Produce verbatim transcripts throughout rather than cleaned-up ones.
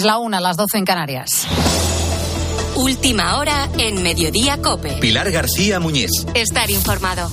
la una, las doce en Canarias. Última hora en Mediodía COPE. Pilar García Muñiz. Estar informado.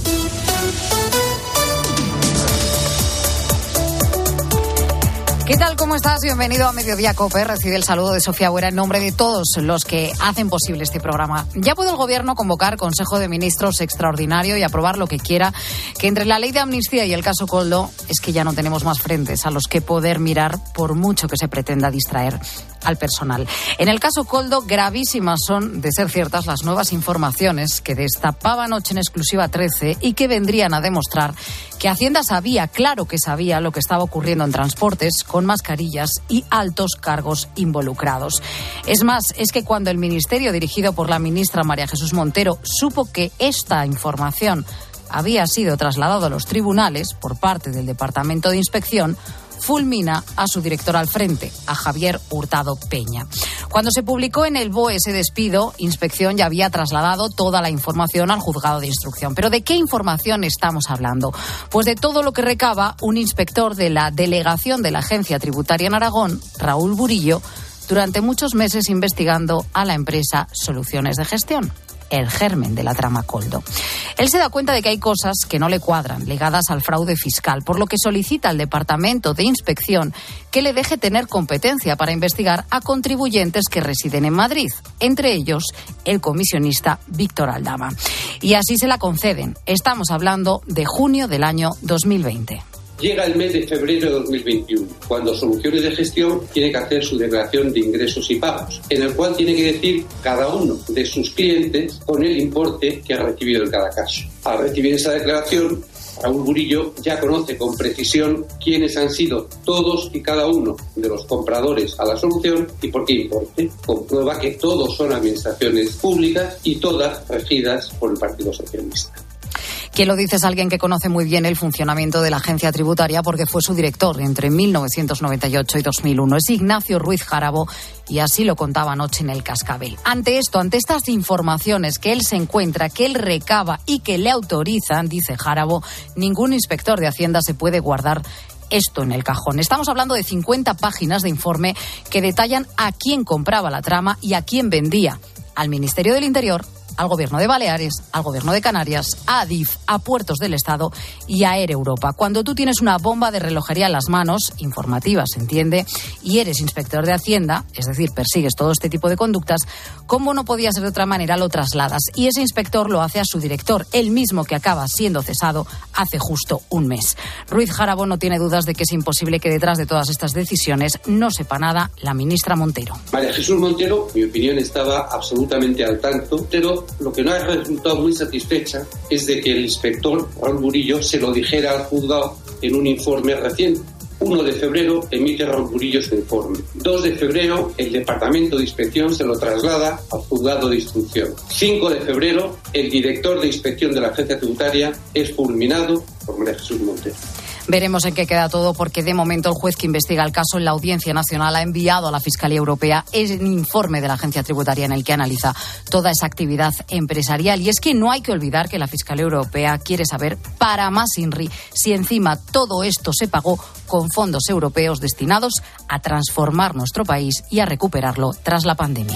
¿Qué tal? ¿Cómo estás? Bienvenido a Mediodía COPE. Recibe el saludo de Sofía Buera en nombre de todos los que hacen posible este programa. Ya puede el Gobierno convocar Consejo de Ministros extraordinario y aprobar lo que quiera, que entre la ley de amnistía y el caso Koldo es que ya no tenemos más frentes a los que poder mirar por mucho que se pretenda distraer al personal. En el caso Koldo, gravísimas son, de ser ciertas, las nuevas informaciones que destapaba anoche en exclusiva trece y que vendrían a demostrar que Hacienda sabía, claro que sabía, lo que estaba ocurriendo en transportes, con mascarillas y altos cargos involucrados. Es más, es que cuando el ministerio dirigido por la ministra María Jesús Montero supo que esta información había sido trasladado a los tribunales por parte del Departamento de Inspección, fulmina a su director al frente, a Javier Hurtado Peña. Cuando se publicó en el B O E ese despido, Inspección ya había trasladado toda la información al juzgado de instrucción. ¿Pero de qué información estamos hablando? Pues de todo lo que recaba un inspector de la delegación de la Agencia Tributaria en Aragón, Raúl Burillo, durante muchos meses investigando a la empresa Soluciones de Gestión, el germen de la trama Koldo. Él se da cuenta de que hay cosas que no le cuadran, ligadas al fraude fiscal, por lo que solicita al Departamento de Inspección que le deje tener competencia para investigar a contribuyentes que residen en Madrid, entre ellos el comisionista Víctor Aldama. Y así se la conceden. Estamos hablando de junio del año dos mil veinte. Llega el mes de febrero de dos mil veintiuno, cuando Soluciones de Gestión tiene que hacer su declaración de ingresos y pagos, en el cual tiene que decir cada uno de sus clientes con el importe que ha recibido en cada caso. Al recibir esa declaración, Raúl Burillo ya conoce con precisión quiénes han sido todos y cada uno de los compradores a la solución y por qué importe. Comprueba que todos son administraciones públicas y todas regidas por el Partido Socialista. Quien lo dice es alguien que conoce muy bien el funcionamiento de la agencia tributaria porque fue su director entre mil novecientos noventa y ocho y dos mil uno. Es Ignacio Ruiz Jarabo y así lo contaba anoche en el Cascabel. Ante esto, ante estas informaciones que él se encuentra, que él recaba y que le autorizan, dice Jarabo, ningún inspector de Hacienda se puede guardar esto en el cajón. Estamos hablando de cincuenta páginas de informe que detallan a quién compraba la trama y a quién vendía. Al Ministerio del Interior, al Gobierno de Baleares, al Gobierno de Canarias, a Adif, a Puertos del Estado y a Air Europa. Cuando tú tienes una bomba de relojería en las manos, informativa se entiende, y eres inspector de Hacienda, es decir, persigues todo este tipo de conductas, ¿cómo no podía ser de otra manera? Lo trasladas. Y ese inspector lo hace a su director, el mismo que acaba siendo cesado hace justo un mes. Ruiz Jarabo no tiene dudas de que es imposible que detrás de todas estas decisiones no sepa nada la ministra Montero. María Jesús Montero, en mi opinión, estaba absolutamente al tanto, pero lo que no ha resultado muy satisfecha es de que el inspector Raúl Burillo se lo dijera al juzgado en un informe reciente. uno de febrero emite Raúl Burillo su informe. dos de febrero el Departamento de Inspección se lo traslada al juzgado de instrucción. cinco de febrero el director de Inspección de la Agencia Tributaria es fulminado por María Jesús Montero. Veremos en qué queda todo, porque de momento el juez que investiga el caso en la Audiencia Nacional ha enviado a la Fiscalía Europea el informe de la Agencia Tributaria en el que analiza toda esa actividad empresarial. Y es que no hay que olvidar que la Fiscalía Europea quiere saber, para más INRI, si encima todo esto se pagó con fondos europeos destinados a transformar nuestro país y a recuperarlo tras la pandemia.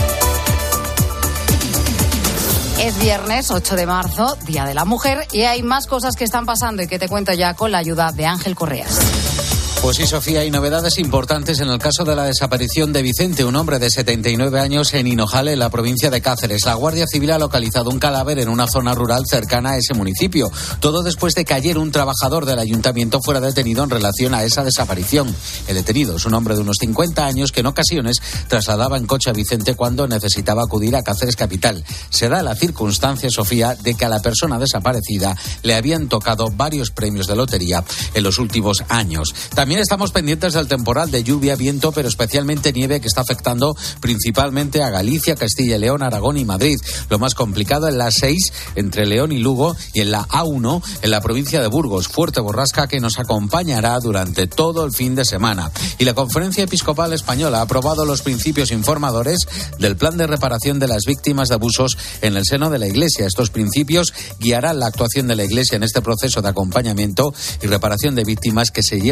Es viernes ocho de marzo, Día de la Mujer, y hay más cosas que están pasando y que te cuento ya con la ayuda de Ángel Correas. Pues sí, Sofía, hay novedades importantes en el caso de la desaparición de Vicente, un hombre de setenta y nueve años en Hinojale, en la provincia de Cáceres. La Guardia Civil ha localizado un cadáver en una zona rural cercana a ese municipio. Todo después de que ayer un trabajador del ayuntamiento fuera detenido en relación a esa desaparición. El detenido es un hombre de unos cincuenta años que en ocasiones trasladaba en coche a Vicente cuando necesitaba acudir a Cáceres capital. Se da la circunstancia, Sofía, de que a la persona desaparecida le habían tocado varios premios de lotería en los últimos años. También También estamos pendientes del temporal de lluvia, viento, pero especialmente nieve que está afectando principalmente a Galicia, Castilla y León, Aragón y Madrid. Lo más complicado en la A seis entre León y Lugo y en la A uno en la provincia de Burgos. Fuerte borrasca que nos acompañará durante todo el fin de semana. Y la Conferencia Episcopal Española ha aprobado los principios informadores del plan de reparación de las víctimas de abusos en el seno de la Iglesia. Estos principios guiarán la actuación de la Iglesia en este proceso de acompañamiento y reparación de víctimas que se lleva a realizar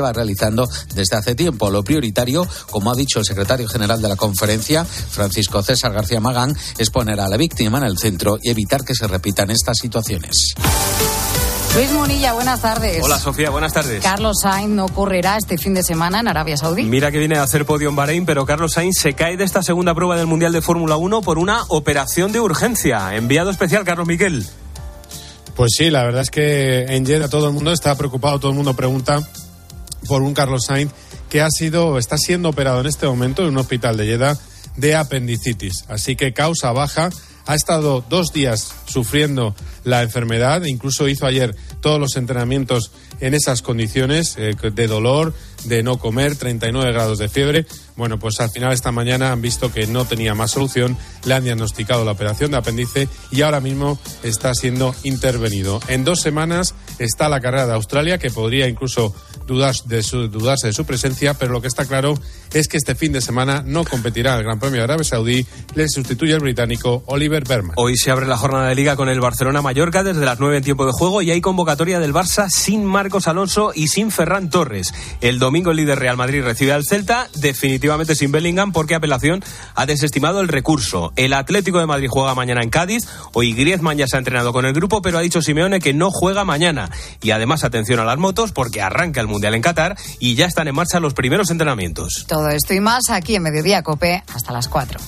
criticando desde hace tiempo. Lo prioritario, como ha dicho el secretario general de la conferencia, Francisco César García Magán, es poner a la víctima en el centro y evitar que se repitan estas situaciones. Luis Munilla, buenas tardes. Hola Sofía, buenas tardes. Carlos Sainz no correrá este fin de semana en Arabia Saudí. Mira que viene a hacer podio en Bahrein, pero Carlos Sainz se cae de esta segunda prueba del Mundial de Fórmula uno por una operación de urgencia. Enviado especial, Carlos Miquel. Pues sí, la verdad es que en Jeddah todo el mundo está preocupado, todo el mundo pregunta por un Carlos Sainz que ha sido, está siendo operado en este momento en un hospital de Jeddah de apendicitis. Así que causa baja. Ha estado dos días sufriendo la enfermedad, incluso hizo ayer todos los entrenamientos en esas condiciones eh, de dolor, de no comer, treinta y nueve grados de fiebre. Bueno, pues al final esta mañana han visto que no tenía más solución, le han diagnosticado la operación de apéndice y ahora mismo está siendo intervenido. En dos semanas está la carrera de Australia, que podría incluso dudar de su, dudarse de su presencia, pero lo que está claro es que este fin de semana no competirá el Gran Premio de Arabia Saudí, le sustituye el británico Oliver Bearman. Hoy se abre la jornada de Liga con el Barcelona-Mallorca desde las nueve en tiempo de juego y hay convocatoria del Barça sin Marcos Alonso y sin Ferran Torres. El domingo el líder Real Madrid recibe al Celta, definitivamente sin Bellingham porque apelación ha desestimado el recurso. El Atlético de Madrid juega mañana en Cádiz. Hoy Griezmann ya se ha entrenado con el grupo, pero ha dicho Simeone que no juega mañana. Y además atención a las motos porque arranca el Mundial en Qatar y ya están en marcha los primeros entrenamientos. Todo esto y más aquí en Mediodía Cope hasta las cuatro.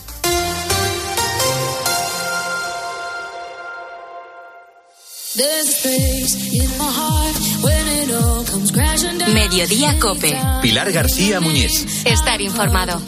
Mediodía Cope. Pilar García Muñiz. Estar informado.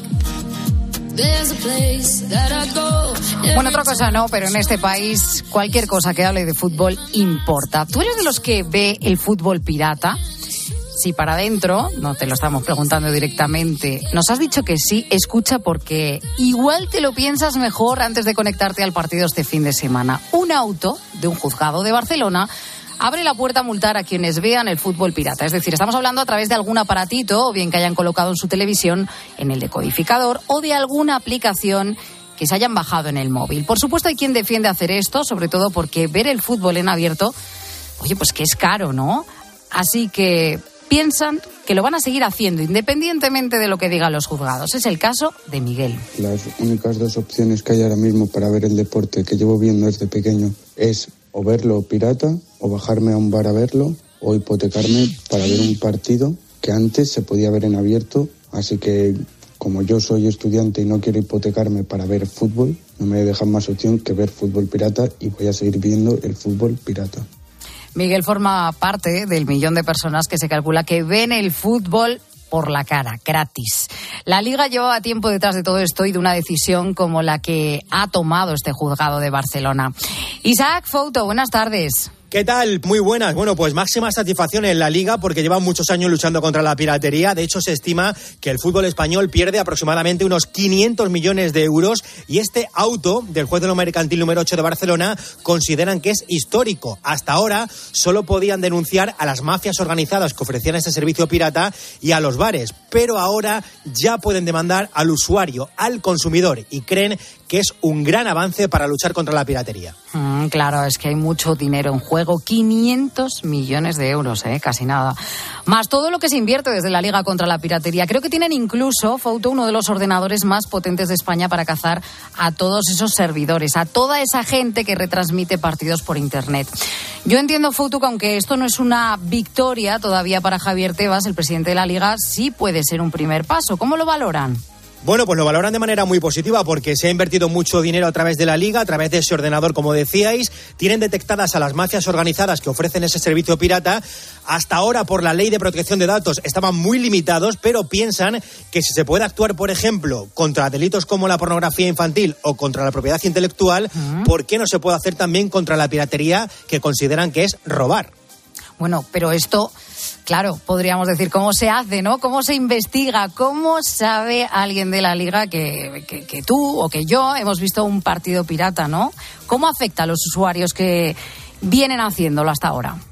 Bueno, otra cosa no, pero en este país cualquier cosa que hable de fútbol importa. ¿Tú eres de los que ve el fútbol pirata? Sí, para adentro, no te lo estamos preguntando directamente. Nos has dicho que sí, escucha porque igual te lo piensas mejor antes de conectarte al partido este fin de semana. Un auto de un juzgado de Barcelona abre la puerta a multar a quienes vean el fútbol pirata. Es decir, estamos hablando a través de algún aparatito, o bien que hayan colocado en su televisión, en el decodificador, o de alguna aplicación que se hayan bajado en el móvil. Por supuesto, hay quien defiende hacer esto, sobre todo porque ver el fútbol en abierto, oye, pues que es caro, ¿no? Así que piensan que lo van a seguir haciendo, independientemente de lo que digan los juzgados. Es el caso de Miguel. Las únicas dos opciones que hay ahora mismo para ver el deporte que llevo viendo desde pequeño es o verlo pirata, o bajarme a un bar a verlo, o hipotecarme para ver un partido que antes se podía ver en abierto. Así que, como yo soy estudiante y no quiero hipotecarme para ver fútbol, no me dejan más opción que ver fútbol pirata y voy a seguir viendo el fútbol pirata. Miguel forma parte del millón de personas que se calcula que ven el fútbol por la cara, gratis. La Liga llevaba tiempo detrás de todo esto y de una decisión como la que ha tomado este juzgado de Barcelona. Isaac Fouto, buenas tardes. ¿Qué tal? Muy buenas. Bueno, pues máxima satisfacción en la Liga porque llevan muchos años luchando contra la piratería. De hecho, se estima que el fútbol español pierde aproximadamente unos quinientos millones de euros y este auto del juez de lo mercantil número ocho de Barcelona consideran que es histórico. Hasta ahora solo podían denunciar a las mafias organizadas que ofrecían este servicio pirata y a los bares, pero ahora ya pueden demandar al usuario, al consumidor, y creen que es un gran avance para luchar contra la piratería. Mm, claro, es que hay mucho dinero en juego, quinientos millones de euros, ¿eh? Casi nada. Más todo lo que se invierte desde la Liga contra la Piratería. Creo que tienen incluso, Fouto, uno de los ordenadores más potentes de España para cazar a todos esos servidores, a toda esa gente que retransmite partidos por Internet. Yo entiendo, Fouto, que aunque esto no es una victoria todavía para Javier Tebas, el presidente de la Liga, sí puede ser un primer paso. ¿Cómo lo valoran? Bueno, pues lo valoran de manera muy positiva porque se ha invertido mucho dinero a través de la Liga, a través de ese ordenador, como decíais. Tienen detectadas a las mafias organizadas que ofrecen ese servicio pirata. Hasta ahora, por la ley de protección de datos, estaban muy limitados, pero piensan que si se puede actuar, por ejemplo, contra delitos como la pornografía infantil o contra la propiedad intelectual, uh-huh. ¿por qué no se puede hacer también contra la piratería, que consideran que es robar? Bueno, pero esto, claro, podríamos decir cómo se hace, ¿no? ¿Cómo se investiga? ¿Cómo sabe alguien de la Liga que, que, que tú o que yo hemos visto un partido pirata, ¿no? ¿Cómo afecta a los usuarios que vienen haciéndolo hasta ahora?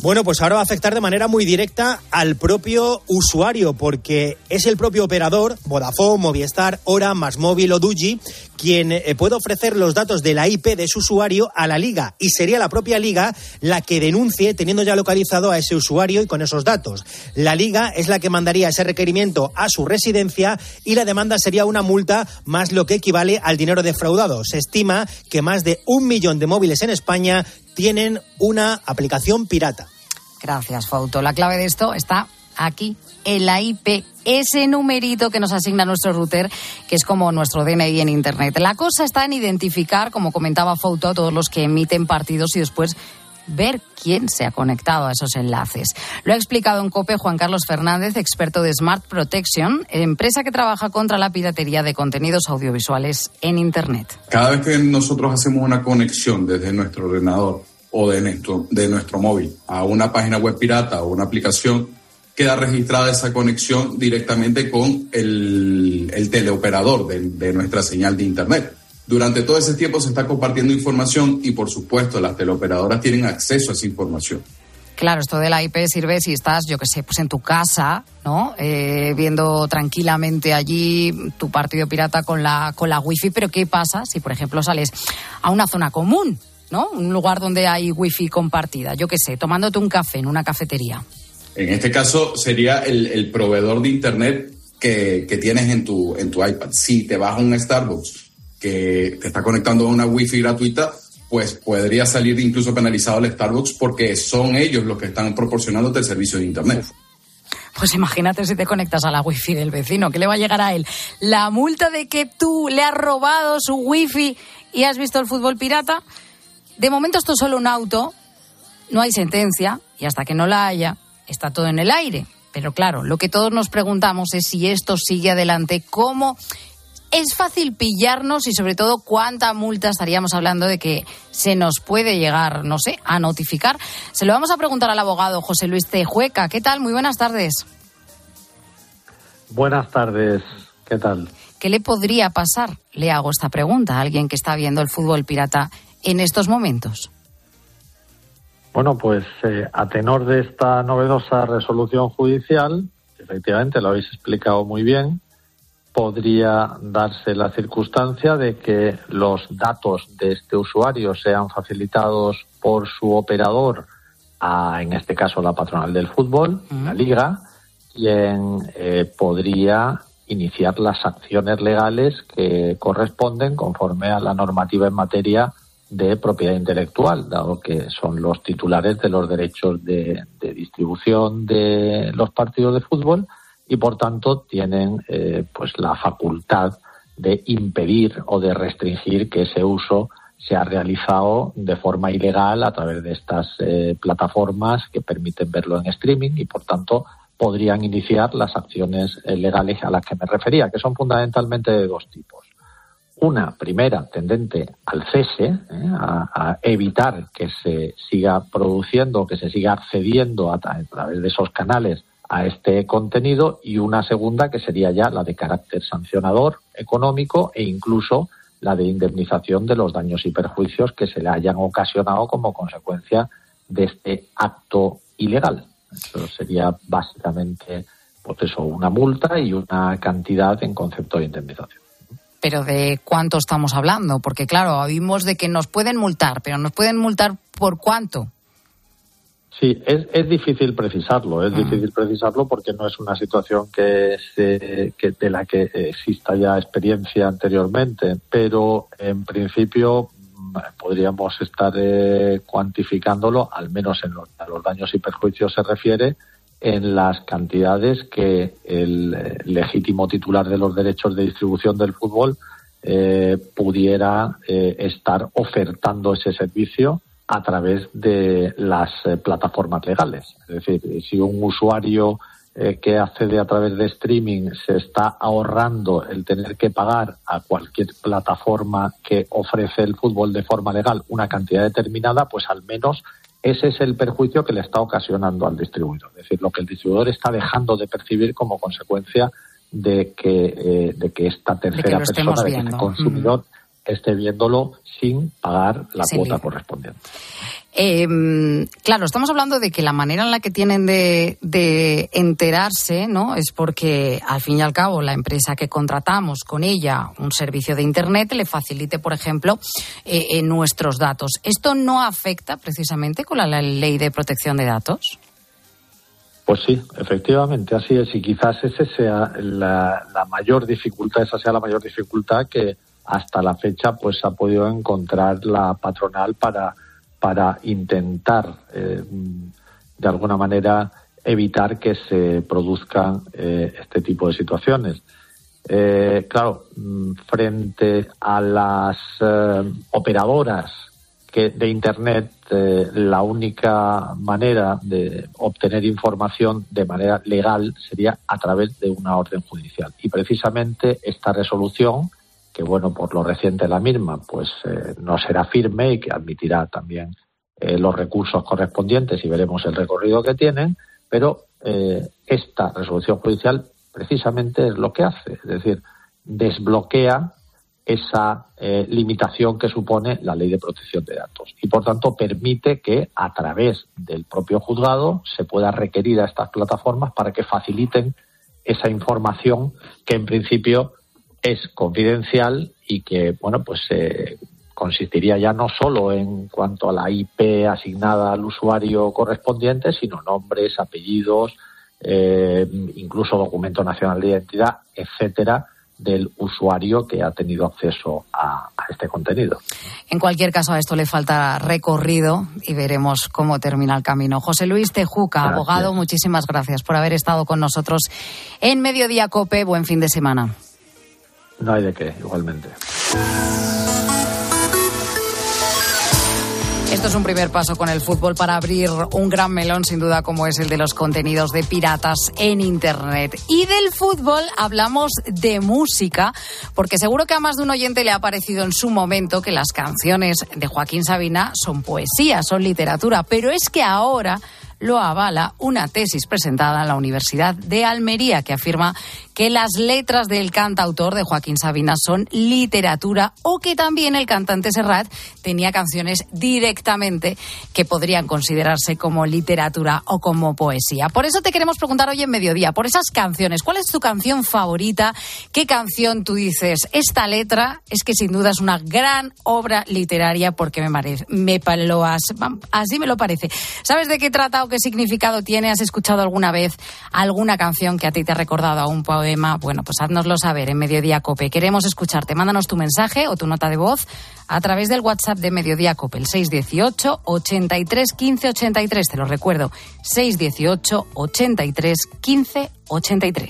Bueno, pues ahora va a afectar de manera muy directa al propio usuario, porque es el propio operador, Vodafone, Movistar, Hora, MásMóvil o Digi, quien eh, puede ofrecer los datos de la I P de su usuario a la Liga, y sería la propia Liga la que denuncie teniendo ya localizado a ese usuario y con esos datos. La Liga es la que mandaría ese requerimiento a su residencia y la demanda sería una multa más lo que equivale al dinero defraudado. Se estima que más de un millón de móviles en España tienen una aplicación pirata. Gracias, Fauto. La clave de esto está aquí, en la I P, ese numerito que nos asigna nuestro router, que es como nuestro D N I en Internet. La cosa está en identificar, como comentaba Fauto, a todos los que emiten partidos y después ver quién se ha conectado a esos enlaces. Lo ha explicado en COPE Juan Carlos Fernández, experto de Smart Protection, empresa que trabaja contra la piratería de contenidos audiovisuales en Internet. Cada vez que nosotros hacemos una conexión desde nuestro ordenador o de nuestro, de nuestro móvil a una página web pirata o una aplicación, queda registrada esa conexión directamente con el, el teleoperador de, de nuestra señal de Internet. Durante todo ese tiempo se está compartiendo información y, por supuesto, las teleoperadoras tienen acceso a esa información. Claro, esto de la I P sirve si estás, yo qué sé, pues en tu casa, ¿no? Eh, viendo tranquilamente allí tu partido pirata con la, con la wifi. Pero ¿qué pasa si, por ejemplo, sales a una zona común, ¿no? Un lugar donde hay wifi compartida, yo qué sé, tomándote un café en una cafetería? En este caso sería el, el proveedor de Internet que, que tienes en tu, en tu iPad. Si te vas a un Starbucks que te está conectando a una wifi gratuita, pues podría salir incluso penalizado el Starbucks porque son ellos los que están proporcionándote el servicio de Internet. Pues imagínate si te conectas a la wifi del vecino, ¿qué le va a llegar a él? ¿La multa de que tú le has robado su wifi y has visto el fútbol pirata? De momento esto es solo un auto, no hay sentencia y hasta que no la haya está todo en el aire. Pero claro, lo que todos nos preguntamos es si esto sigue adelante, ¿cómo es fácil pillarnos y sobre todo cuánta multa estaríamos hablando de que se nos puede llegar, no sé, a notificar? Se lo vamos a preguntar al abogado José Luis Tejueca. ¿Qué tal? Muy buenas tardes. Buenas tardes. ¿Qué tal? ¿Qué le podría pasar? Le hago esta pregunta a alguien que está viendo el fútbol pirata en estos momentos. Bueno, pues eh, a tenor de esta novedosa resolución judicial, efectivamente lo habéis explicado muy bien, podría darse la circunstancia de que los datos de este usuario sean facilitados por su operador, a, en este caso la patronal del fútbol, uh-huh. la Liga, quien eh, podría iniciar las acciones legales que corresponden conforme a la normativa en materia de propiedad intelectual, dado que son los titulares de los derechos de, de distribución de los partidos de fútbol y, por tanto, tienen eh, pues la facultad de impedir o de restringir que ese uso se ha realizado de forma ilegal a través de estas eh, plataformas que permiten verlo en streaming y, por tanto, podrían iniciar las acciones eh, legales a las que me refería, que son fundamentalmente de dos tipos. Una primera tendente al cese, ¿eh? a, a evitar que se siga produciendo, que se siga accediendo a, a través de esos canales a este contenido, y una segunda que sería ya la de carácter sancionador, económico e incluso la de indemnización de los daños y perjuicios que se le hayan ocasionado como consecuencia de este acto ilegal. Eso sería básicamente pues eso, una multa y una cantidad en concepto de indemnización. Pero ¿de cuánto estamos hablando? Porque claro, oímos de que nos pueden multar, pero ¿nos pueden multar por cuánto? Sí, es, es difícil precisarlo, es uh-huh. difícil precisarlo porque no es una situación que, se, que de la que exista ya experiencia anteriormente, pero en principio podríamos estar eh, cuantificándolo, al menos en los, a los daños y perjuicios se refiere, en las cantidades que el eh, legítimo titular de los derechos de distribución del fútbol eh, pudiera eh, estar ofertando ese servicio a través de las eh, plataformas legales. Es decir, si un usuario eh, que accede a través de streaming se está ahorrando el tener que pagar a cualquier plataforma que ofrece el fútbol de forma legal una cantidad determinada, pues al menos ese es el perjuicio que le está ocasionando al distribuidor. Es decir, lo que el distribuidor está dejando de percibir como consecuencia de que, eh, de que esta tercera de que persona, de que viendo. el consumidor, mm. esté viéndolo sin pagar la sí, cuota bien. correspondiente. Eh, claro, estamos hablando de que la manera en la que tienen de, de enterarse, ¿no?, es porque, al fin y al cabo, la empresa que contratamos con ella un servicio de Internet le facilite, por ejemplo, eh, eh, nuestros datos. ¿Esto no afecta precisamente con la, la ley de protección de datos? Pues sí, efectivamente, así es. Y quizás ese sea la, la mayor dificultad, esa sea la mayor dificultad que hasta la fecha pues ha podido encontrar la patronal para, para intentar eh, de alguna manera evitar que se produzcan eh, este tipo de situaciones. Eh, claro, frente a las eh, operadoras que de Internet, eh, la única manera de obtener información de manera legal sería a través de una orden judicial. Y precisamente esta resolución, que bueno, por lo reciente la misma, pues eh, no será firme y que admitirá también eh, los recursos correspondientes y veremos el recorrido que tienen, pero eh, esta resolución judicial precisamente es lo que hace, es decir, desbloquea esa eh, limitación que supone la ley de protección de datos y, por tanto, permite que a través del propio juzgado se pueda requerir a estas plataformas para que faciliten esa información que en principio es confidencial y que, bueno, pues eh, consistiría ya no solo en cuanto a la I P asignada al usuario correspondiente, sino nombres, apellidos, eh, incluso documento nacional de identidad, etcétera, del usuario que ha tenido acceso a, a este contenido. En cualquier caso, a esto le falta recorrido y veremos cómo termina el camino. José Luis Tejuca, gracias. Abogado, muchísimas gracias por haber estado con nosotros en Mediodía COPE. Buen fin de semana. No hay de qué, igualmente. Esto es un primer paso con el fútbol para abrir un gran melón, sin duda, como es el de los contenidos de piratas en Internet. Y del fútbol hablamos de música, porque seguro que a más de un oyente le ha parecido en su momento que las canciones de Joaquín Sabina son poesía, son literatura, pero es que ahora lo avala una tesis presentada en la Universidad de Almería que afirma que las letras del cantautor de Joaquín Sabina son literatura, o que también el cantante Serrat tenía canciones directamente que podrían considerarse como literatura o como poesía. Por eso te queremos preguntar hoy en Mediodía, por esas canciones. ¿Cuál es tu canción favorita? ¿Qué canción tú dices? Esta letra es que sin duda es una gran obra literaria, porque me, parece, me lo has, así me lo parece. ¿Sabes de qué trata o qué significado tiene? ¿Has escuchado alguna vez alguna canción que a ti te ha recordado a un poema? Bueno, pues háznoslo saber en Mediodía COPE. Queremos escucharte. Mándanos tu mensaje o tu nota de voz a través del WhatsApp de Mediodía COPE, el seis dieciocho, ochenta y tres, quince, ochenta y tres. Te lo recuerdo, seis dieciocho, ochenta y tres, quince, ochenta y tres.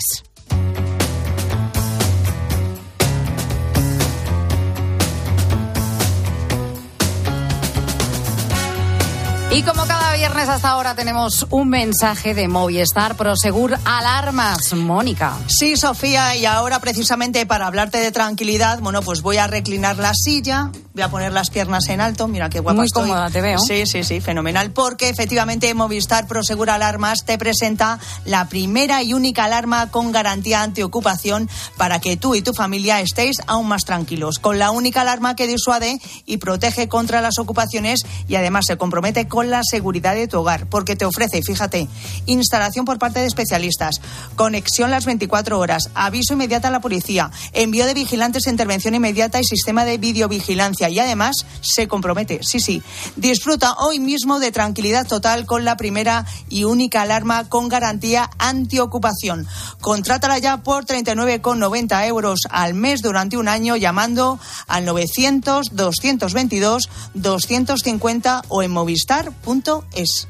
Y como cada viernes hasta ahora tenemos un mensaje de Movistar Prosegur Alarmas. Mónica. Sí, Sofía, y ahora precisamente para hablarte de tranquilidad, bueno, pues voy a reclinar la silla, voy a poner las piernas en alto, mira qué guapa Muy estoy. Muy cómoda, te veo. Sí, sí, sí, fenomenal, porque efectivamente Movistar Prosegur Alarmas te presenta la primera y única alarma con garantía antiocupación para que tú y tu familia estéis aún más tranquilos, con la única alarma que disuade y protege contra las ocupaciones y además se compromete con la seguridad de tu hogar, porque te ofrece, fíjate, instalación por parte de especialistas, conexión las veinticuatro horas, aviso inmediato a la policía, envío de vigilantes, intervención inmediata y sistema de videovigilancia, y además se compromete, sí, sí, disfruta hoy mismo de tranquilidad total con la primera y única alarma con garantía antiocupación. Contrátala ya por treinta y nueve con noventa euros al mes durante un año llamando al novecientos, doscientos veintidós, doscientos cincuenta o en movistar punto es.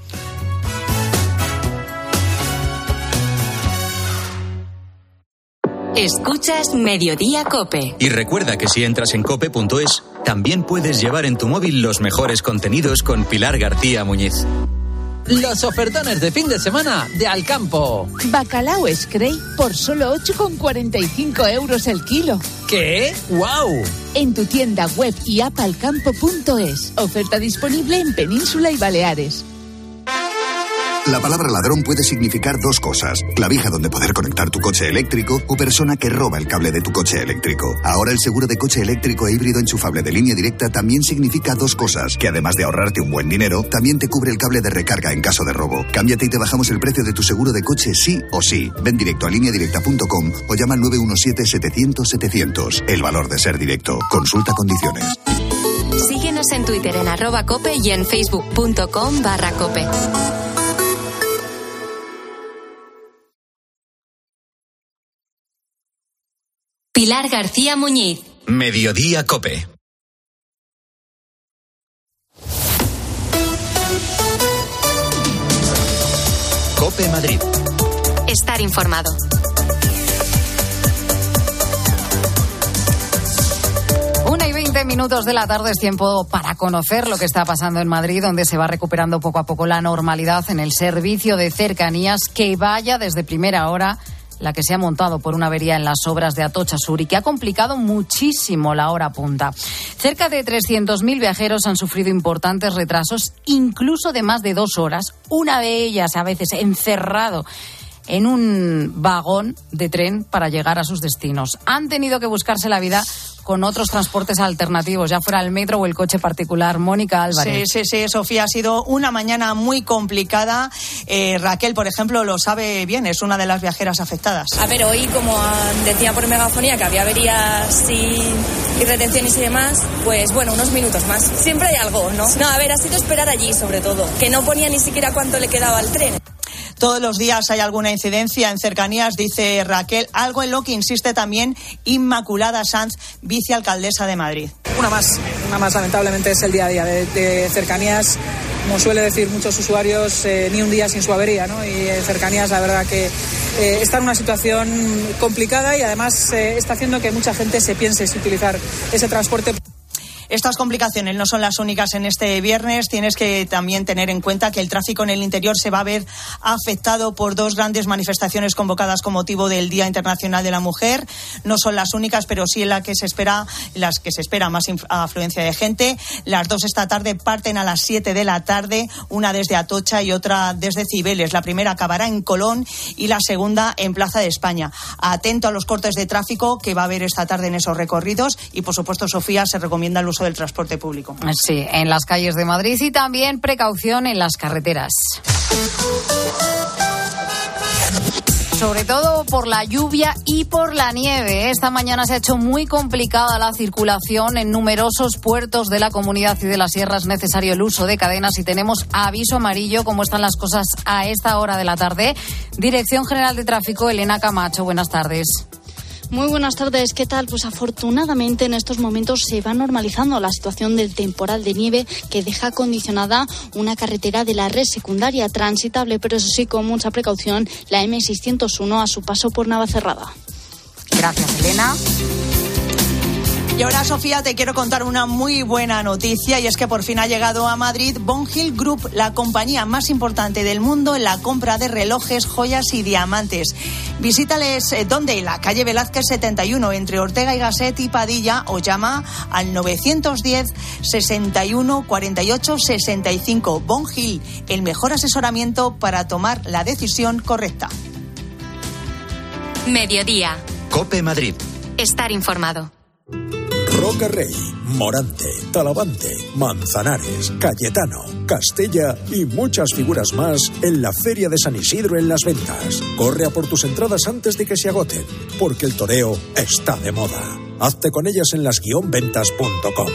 Escuchas Mediodía COPE. Y recuerda que si entras en cope punto es, también puedes llevar en tu móvil los mejores contenidos con Pilar García Muñiz. Los ofertones de fin de semana de Alcampo. Bacalao Scray por solo ocho con cuarenta y cinco euros el kilo. ¿Qué? ¡Guau! En tu tienda web y app alcampo punto es. Oferta disponible en Península y Baleares. La palabra ladrón puede significar dos cosas: clavija donde poder conectar tu coche eléctrico o persona que roba el cable de tu coche eléctrico. Ahora el seguro de coche eléctrico e híbrido enchufable de Línea Directa también significa dos cosas, que además de ahorrarte un buen dinero, también te cubre el cable de recarga en caso de robo. Cámbiate y te bajamos el precio de tu seguro de coche sí o sí. Ven directo a línea directa punto com o llama al nueve uno siete, setecientos, setecientos. El valor de ser directo. Consulta condiciones. Síguenos en Twitter en arroba cope y en facebook punto com barra cope. Pilar García Muñiz. Mediodía Cope. Cope Madrid. Estar informado. Una y veinte minutos de la tarde es tiempo para conocer lo que está pasando en Madrid, donde se va recuperando poco a poco la normalidad en el servicio de cercanías que vaya desde primera hora, la que se ha montado por una avería en las obras de Atocha Sur y que ha complicado muchísimo la hora punta. Cerca de trescientos mil viajeros han sufrido importantes retrasos, incluso de más de dos horas, una de ellas a veces encerrado en un vagón de tren para llegar a sus destinos. Han tenido que buscarse la vida con otros transportes alternativos, ya fuera el metro o el coche particular. Mónica Álvarez. Sí, sí, sí, Sofía, ha sido una mañana muy complicada. Eh, Raquel, por ejemplo, lo sabe bien, es una de las viajeras afectadas. A ver, hoy, como decía por megafonía, que había averías y, y retenciones y demás, pues bueno, unos minutos más. Siempre hay algo, ¿no? No, a ver, ha sido esperar allí, sobre todo, que no ponía ni siquiera cuánto le quedaba al tren. Todos los días hay alguna incidencia en cercanías, dice Raquel, algo en lo que insiste también Inmaculada Sanz, vicealcaldesa de Madrid. Una más, una más lamentablemente es el día a día de, de cercanías, como suele decir muchos usuarios, eh, ni un día sin su avería, ¿no? Y eh, cercanías, la verdad que eh, está en una situación complicada y además eh, está haciendo que mucha gente se piense si utilizar ese transporte. Estas complicaciones no son las únicas en este viernes. Tienes que también tener en cuenta que el tráfico en el interior se va a ver afectado por dos grandes manifestaciones convocadas con motivo del Día Internacional de la Mujer. No son las únicas, pero sí en la que se espera, las que se espera más afluencia de gente. Las dos esta tarde parten a las siete de la tarde, una desde Atocha y otra desde Cibeles. La primera acabará en Colón y la segunda en Plaza de España. Atento a los cortes de tráfico que va a haber esta tarde en esos recorridos y, por supuesto, Sofía, se recomienda el uso del transporte público. Sí, en las calles de Madrid y también precaución en las carreteras. Sobre todo por la lluvia y por la nieve. Esta mañana se ha hecho muy complicada la circulación en numerosos puertos de la comunidad y de la sierra. Es necesario el uso de cadenas y tenemos aviso amarillo. ¿Cómo están las cosas a esta hora de la tarde? Dirección General de Tráfico, Elena Camacho. Buenas tardes. Muy buenas tardes, ¿qué tal? Pues afortunadamente en estos momentos se va normalizando la situación del temporal de nieve que deja condicionada una carretera de la red secundaria transitable, pero eso sí, con mucha precaución, la eme seiscientos uno a su paso por Navacerrada. Gracias, Elena. Y ahora, Sofía, te quiero contar una muy buena noticia y es que por fin ha llegado a Madrid Bond Hill Group, la compañía más importante del mundo en la compra de relojes, joyas y diamantes. Visítales eh, donde, en la calle Velázquez setenta y uno, entre Ortega y Gasset y Padilla, o llama al novecientos diez, sesenta y uno, cuarenta y ocho, sesenta y cinco. Bond Hill, el mejor asesoramiento para tomar la decisión correcta. Mediodía. Cope Madrid. Estar informado. Roca Rey, Morante, Talavante, Manzanares, Cayetano, Castella y muchas figuras más en la Feria de San Isidro en Las Ventas. Corre a por tus entradas antes de que se agoten, porque el toreo está de moda. Hazte con ellas en las guion ventas punto com.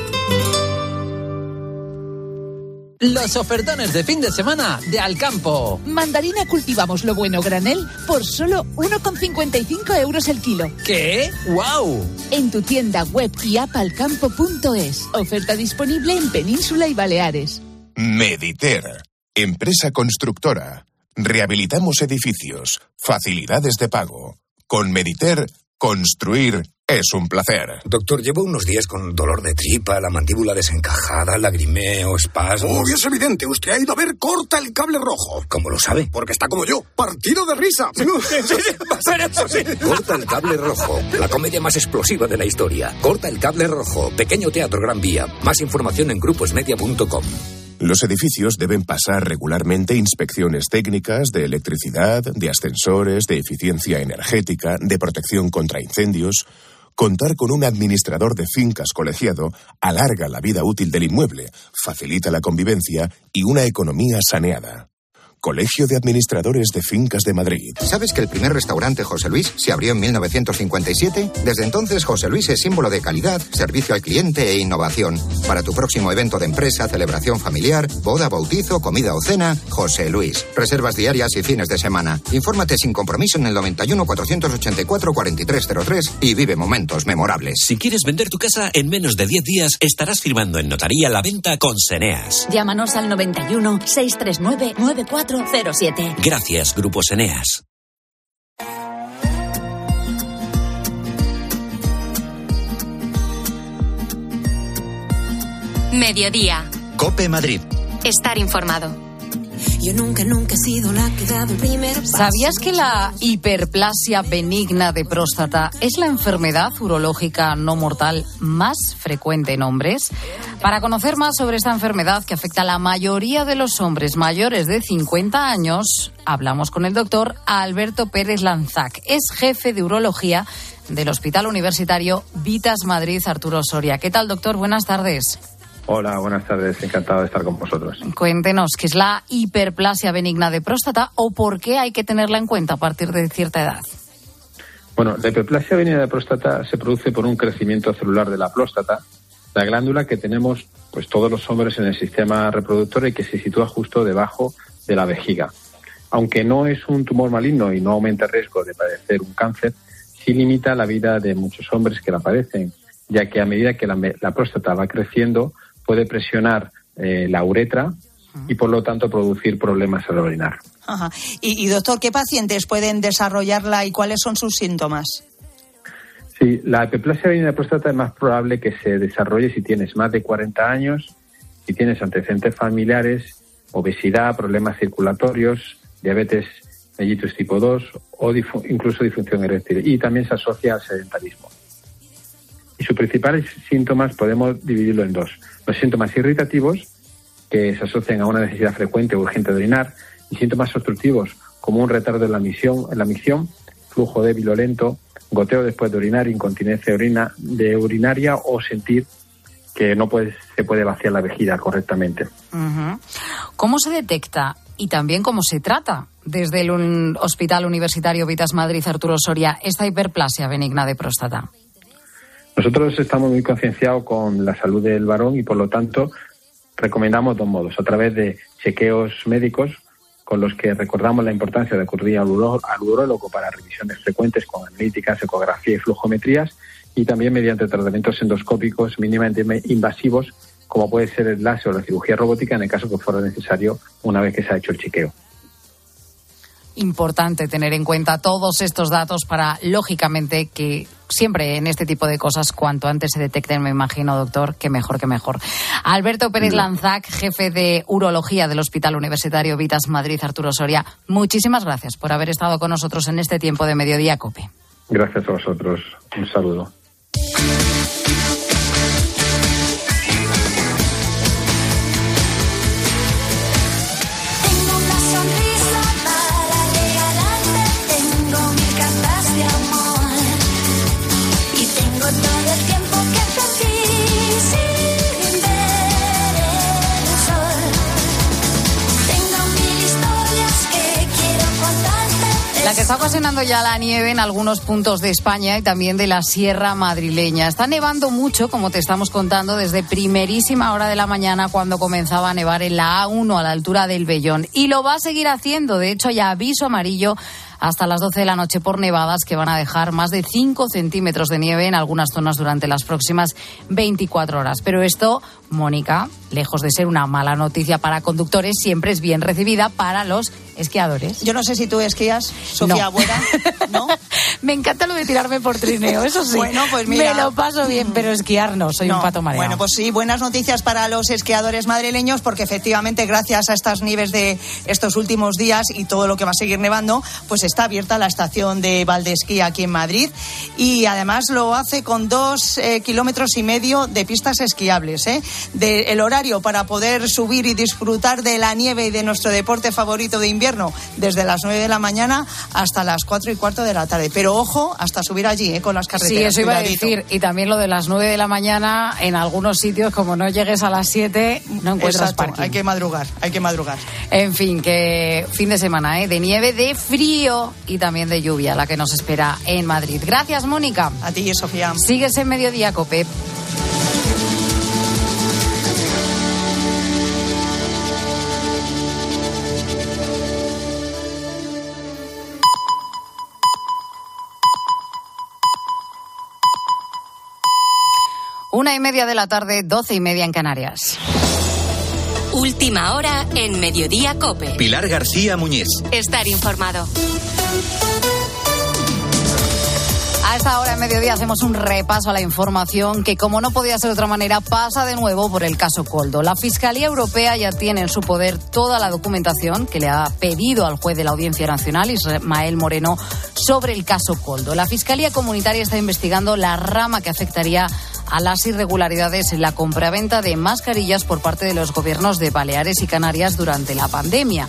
Los ofertones de fin de semana de Alcampo. Mandarina cultivamos lo bueno granel por solo uno con cincuenta y cinco euros el kilo. ¿Qué? ¡Guau! En tu tienda web y app alcampo punto es. Oferta disponible en Península y Baleares. Mediter, empresa constructora. Rehabilitamos edificios. Facilidades de pago. Con Mediter, construir es un placer. Doctor, llevo unos días con dolor de tripa, la mandíbula desencajada, lagrimeo, espasmos. Oh, es evidente. Usted ha ido a ver Corta el Cable Rojo. ¿Cómo lo sabe? Porque está como yo, partido de risa. Sí, sí, sí, va a ser eso, sí. Corta el Cable Rojo, la comedia más explosiva de la historia. Corta el Cable Rojo, pequeño teatro Gran Vía. Más información en gruposmedia punto com. Los edificios deben pasar regularmente inspecciones técnicas de electricidad, de ascensores, de eficiencia energética, de protección contra incendios. Contar con un administrador de fincas colegiado alarga la vida útil del inmueble, facilita la convivencia y una economía saneada. Colegio de Administradores de Fincas de Madrid. ¿Sabes que el primer restaurante José Luis se abrió en mil novecientos cincuenta y siete? Desde entonces José Luis es símbolo de calidad, servicio al cliente e innovación. Para tu próximo evento de empresa, celebración familiar, boda, bautizo, comida o cena, José Luis. Reservas diarias y fines de semana. Infórmate sin compromiso en el noventa y uno, cuatrocientos ochenta y cuatro, cuarenta y tres cero tres y vive momentos memorables. Si quieres vender tu casa en menos de diez días, estarás firmando en notaría la venta con Seneas. Llámanos al noventa y uno, seiscientos treinta y nueve, noventa y cuatro cero siete. Gracias, Grupo Seneas. Mediodía. COPE Madrid. Estar informado. Yo nunca, nunca he sido la que ha dado el primer paso. ¿Sabías que la hiperplasia benigna de próstata es la enfermedad urológica no mortal más frecuente en hombres? Para conocer más sobre esta enfermedad que afecta a la mayoría de los hombres mayores de cincuenta años, hablamos con el doctor Alberto Pérez Lanzac. Es jefe de urología del Hospital Universitario Vitas Madrid Arturo Soria. ¿Qué tal, doctor? Buenas tardes. Hola, buenas tardes. Encantado de estar con vosotros. Cuéntenos, ¿qué es la hiperplasia benigna de próstata o por qué hay que tenerla en cuenta a partir de cierta edad? Bueno, la hiperplasia benigna de próstata se produce por un crecimiento celular de la próstata, la glándula que tenemos pues todos los hombres en el sistema reproductor y que se sitúa justo debajo de la vejiga. Aunque no es un tumor maligno y no aumenta el riesgo de padecer un cáncer, sí limita la vida de muchos hombres que la padecen, ya que a medida que la, la próstata va creciendo, puede presionar eh, la uretra y, por lo tanto, producir problemas al orinar. Ajá. Y, y, doctor, ¿qué pacientes pueden desarrollarla y cuáles son sus síntomas? Sí, la hiperplasia benigna de próstata es más probable que se desarrolle si tienes más de cuarenta años, si tienes antecedentes familiares, obesidad, problemas circulatorios, diabetes mellitus tipo dos o difu- incluso disfunción eréctil. Y también se asocia al sedentarismo. Y sus principales síntomas podemos dividirlo en dos. Los síntomas irritativos, que se asocian a una necesidad frecuente o urgente de orinar, y síntomas obstructivos, como un retardo en la misión, en la micción, flujo débil o lento, goteo después de orinar, incontinencia orina, de urinaria o sentir que no puede, se puede vaciar la vejiga correctamente. Uh-huh. ¿Cómo se detecta y también cómo se trata desde el un Hospital Universitario Vitas Madrid Arturo Soria esta hiperplasia benigna de próstata? Nosotros estamos muy concienciados con la salud del varón y, por lo tanto, recomendamos dos modos. A través de chequeos médicos, con los que recordamos la importancia de acudir al urólogo para revisiones frecuentes con analíticas, ecografía y flujometrías, y también mediante tratamientos endoscópicos mínimamente invasivos, como puede ser el láser o la cirugía robótica, en el caso que fuera necesario una vez que se ha hecho el chequeo. Importante tener en cuenta todos estos datos para, lógicamente, que siempre en este tipo de cosas, cuanto antes se detecten, me imagino, doctor, que mejor que mejor. Alberto Pérez Lanzac, jefe de urología del Hospital Universitario Vitas Madrid Arturo Soria, muchísimas gracias por haber estado con nosotros en este tiempo de Mediodía COPE. Gracias a vosotros. Un saludo. La que está ocasionando ya la nieve en algunos puntos de España y también de la sierra madrileña. Está nevando mucho, como te estamos contando, desde primerísima hora de la mañana, cuando comenzaba a nevar en la A uno a la altura del Vellón. Y lo va a seguir haciendo. De hecho, hay aviso amarillo hasta las doce de la noche por nevadas que van a dejar más de cinco centímetros de nieve en algunas zonas durante las próximas veinticuatro horas. Pero esto, Mónica, lejos de ser una mala noticia para conductores, siempre es bien recibida para los esquiadores. Yo no sé si tú esquías, Sofía no. Abuela, ¿no? Me encanta lo de tirarme por trineo, eso sí. Bueno, pues mira. Me lo paso bien, pero esquiar no, soy no, un pato mareado. Bueno, pues sí, buenas noticias para los esquiadores madrileños, porque efectivamente gracias a estas nieves de estos últimos días y todo lo que va a seguir nevando, pues está abierta la estación de Valdesquí aquí en Madrid, y además lo hace con dos eh, kilómetros y medio de pistas esquiables. ¿eh? De, el horario para poder subir y disfrutar de la nieve y de nuestro deporte favorito de invierno, desde las nueve de la mañana hasta las cuatro y cuarto de la tarde. Pero ojo, hasta subir allí, ¿eh? Con las carreteras. Sí, eso iba cuidadito. a decir. Y también lo de las nueve de la mañana, en algunos sitios, como no llegues a las siete, no encuentras Exacto, parking. hay que madrugar, hay que madrugar. En fin, que fin de semana, ¿eh? De nieve, de frío y también de lluvia, la que nos espera en Madrid. Gracias, Mónica. A ti, Sofía. Sigues en Mediodía, COPE. Una y media de la tarde, doce y media en Canarias. Última hora en Mediodía COPE. Pilar García Muñiz. Estar informado. A esta hora en Mediodía hacemos un repaso a la información que, como no podía ser de otra manera, pasa de nuevo por el caso Koldo. La Fiscalía Europea ya tiene en su poder toda la documentación que le ha pedido al juez de la Audiencia Nacional, Ismael Moreno, sobre el caso Koldo. La Fiscalía Comunitaria está investigando la rama que afectaría a las irregularidades en la compraventa de mascarillas por parte de los gobiernos de Baleares y Canarias durante la pandemia.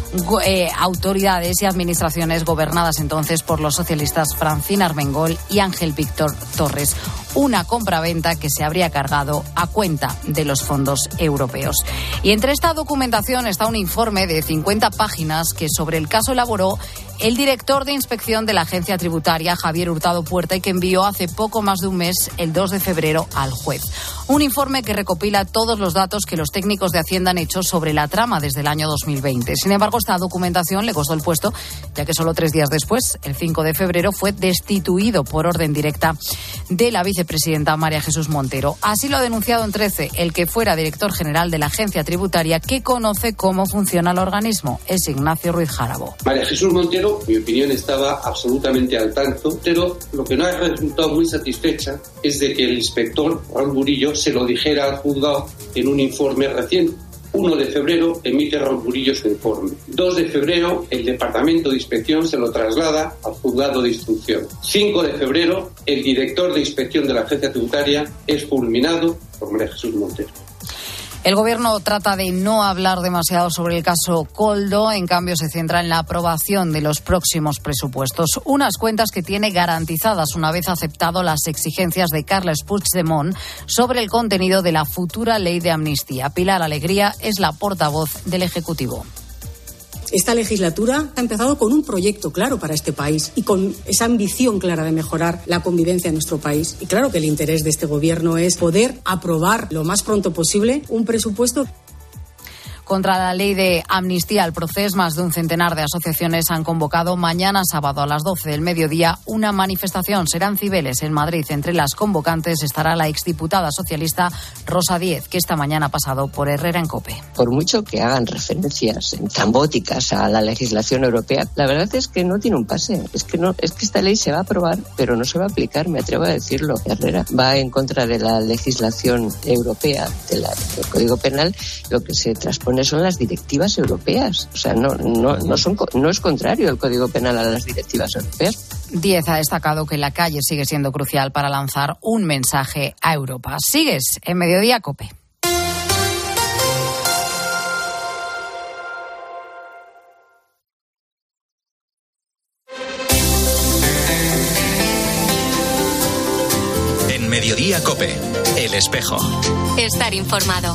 Eh, autoridades y administraciones gobernadas entonces por los socialistas Francina Armengol y Ángel Víctor Torres. Una compraventa que se habría cargado a cuenta de los fondos europeos. Y entre esta documentación está un informe de cincuenta páginas que sobre el caso elaboró el director de inspección de la agencia tributaria, Javier Hurtado Puerta, y que envió hace poco más de un mes, el dos de febrero, al juez. Un informe que recopila todos los datos que los técnicos de Hacienda han hecho sobre la trama desde el año dos mil veinte. Sin embargo, esta documentación le costó el puesto, ya que solo tres días después, el cinco de febrero, fue destituido por orden directa de la vicepresidenta María Jesús Montero. Así lo ha denunciado en trece el que fuera director general de la agencia tributaria, que conoce cómo funciona el organismo. Es Ignacio Ruiz Jarabo. María Jesús Montero, en mi opinión, estaba absolutamente al tanto, pero lo que no ha resultado muy satisfecha es de que el inspector Raúl Burillo se lo dijera al juzgado en un informe reciente. uno de febrero emite Raúl Burillo su informe. dos de febrero el Departamento de Inspección se lo traslada al juzgado de instrucción. cinco de febrero el director de inspección de la agencia tributaria es fulminado por María Jesús Montero. El Gobierno trata de no hablar demasiado sobre el caso Koldo, en cambio se centra en la aprobación de los próximos presupuestos. Unas cuentas que tiene garantizadas una vez aceptado las exigencias de Carles Puigdemont sobre el contenido de la futura ley de amnistía. Pilar Alegría es la portavoz del Ejecutivo. Esta legislatura ha empezado con un proyecto claro para este país y con esa ambición clara de mejorar la convivencia en nuestro país. Y claro que el interés de este Gobierno es poder aprobar lo más pronto posible un presupuesto. Contra la ley de amnistía al proceso, más de un centenar de asociaciones han convocado mañana sábado a las doce del mediodía una manifestación. Serán Cibeles en Madrid. Entre las convocantes estará la exdiputada socialista Rosa Díez, que esta mañana ha pasado por Herrera en COPE. Por mucho que hagan referencias trambóticas a la legislación europea, la verdad es que no tiene un pase. Es que no, es que esta ley se va a aprobar, pero no se va a aplicar, me atrevo a decirlo. Herrera va en contra de la legislación europea, de la, del Código Penal. Lo que se transpone son las directivas europeas. O sea, no, no, no, son, no es contrario el Código Penal a las directivas europeas. Díez ha destacado que la calle sigue siendo crucial para lanzar un mensaje a Europa. Sigues en Mediodía COPE. En Mediodía COPE, El Espejo. Estar informado.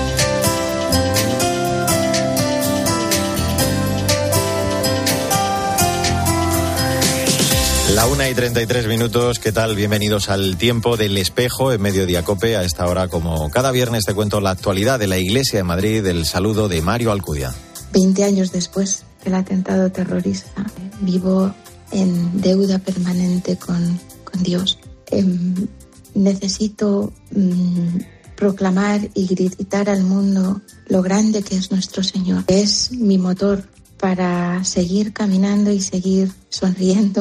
La una y treinta y tres minutos, ¿qué tal? Bienvenidos al Tiempo del Espejo en Mediodía COPE. A esta hora, como cada viernes, te cuento la actualidad de la Iglesia de Madrid. El saludo de Mario Alcudia. Veinte años después del atentado terrorista, vivo en deuda permanente con, con Dios. Eh, necesito mm, proclamar y gritar al mundo lo grande que es nuestro Señor. Es mi motor para seguir caminando y seguir sonriendo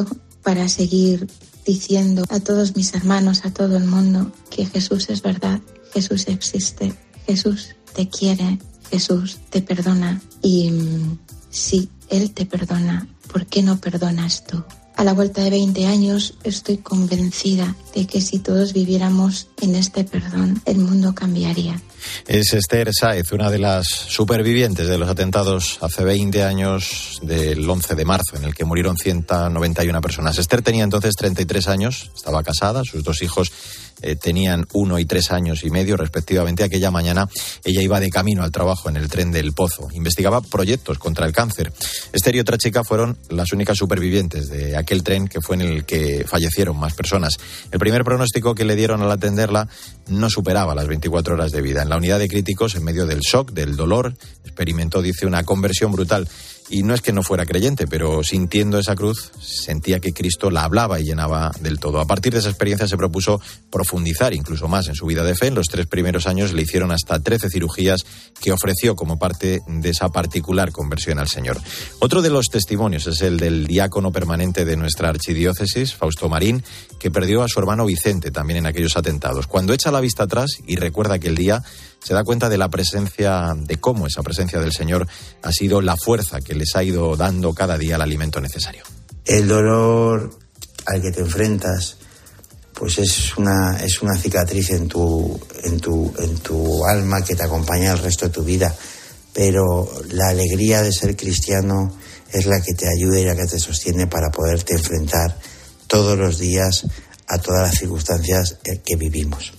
para seguir diciendo a todos mis hermanos, a todo el mundo, que Jesús es verdad, Jesús existe, Jesús te quiere, Jesús te perdona. Y mmm, si Él te perdona, ¿por qué no perdonas tú? A la vuelta de veinte años estoy convencida de que si todos viviéramos en este perdón, el mundo cambiaría. Es Esther Sáez, una de las supervivientes de los atentados hace veinte años del once de marzo, en el que murieron ciento noventa y una personas. Esther tenía entonces treinta y tres años, estaba casada, sus dos hijos eh, tenían uno y tres años y medio respectivamente. Aquella mañana ella iba de camino al trabajo en el tren del Pozo. Investigaba proyectos contra el cáncer. Esther y otra chica fueron las únicas supervivientes de aquel tren, que fue en el que fallecieron más personas. El primer pronóstico que le dieron al atenderla no superaba las veinticuatro horas de vida. En la unidad de críticos, en medio del shock, del dolor, experimentó, dice, una conversión brutal. Y no es que no fuera creyente, pero sintiendo esa cruz, sentía que Cristo la hablaba y llenaba del todo. A partir de esa experiencia se propuso profundizar incluso más en su vida de fe. En los tres primeros años le hicieron hasta trece cirugías que ofreció como parte de esa particular conversión al Señor. Otro de los testimonios es el del diácono permanente de nuestra archidiócesis, Fausto Marín, que perdió a su hermano Vicente también en aquellos atentados. Cuando echa la vista atrás y recuerda aquel día, se da cuenta de la presencia, de cómo esa presencia del Señor ha sido la fuerza que les ha ido dando cada día el alimento necesario. El dolor al que te enfrentas, pues es una, es una cicatriz en tu, en tu, en tu alma que te acompaña el resto de tu vida. Pero la alegría de ser cristiano es la que te ayuda y la que te sostiene para poderte enfrentar todos los días a todas las circunstancias que vivimos.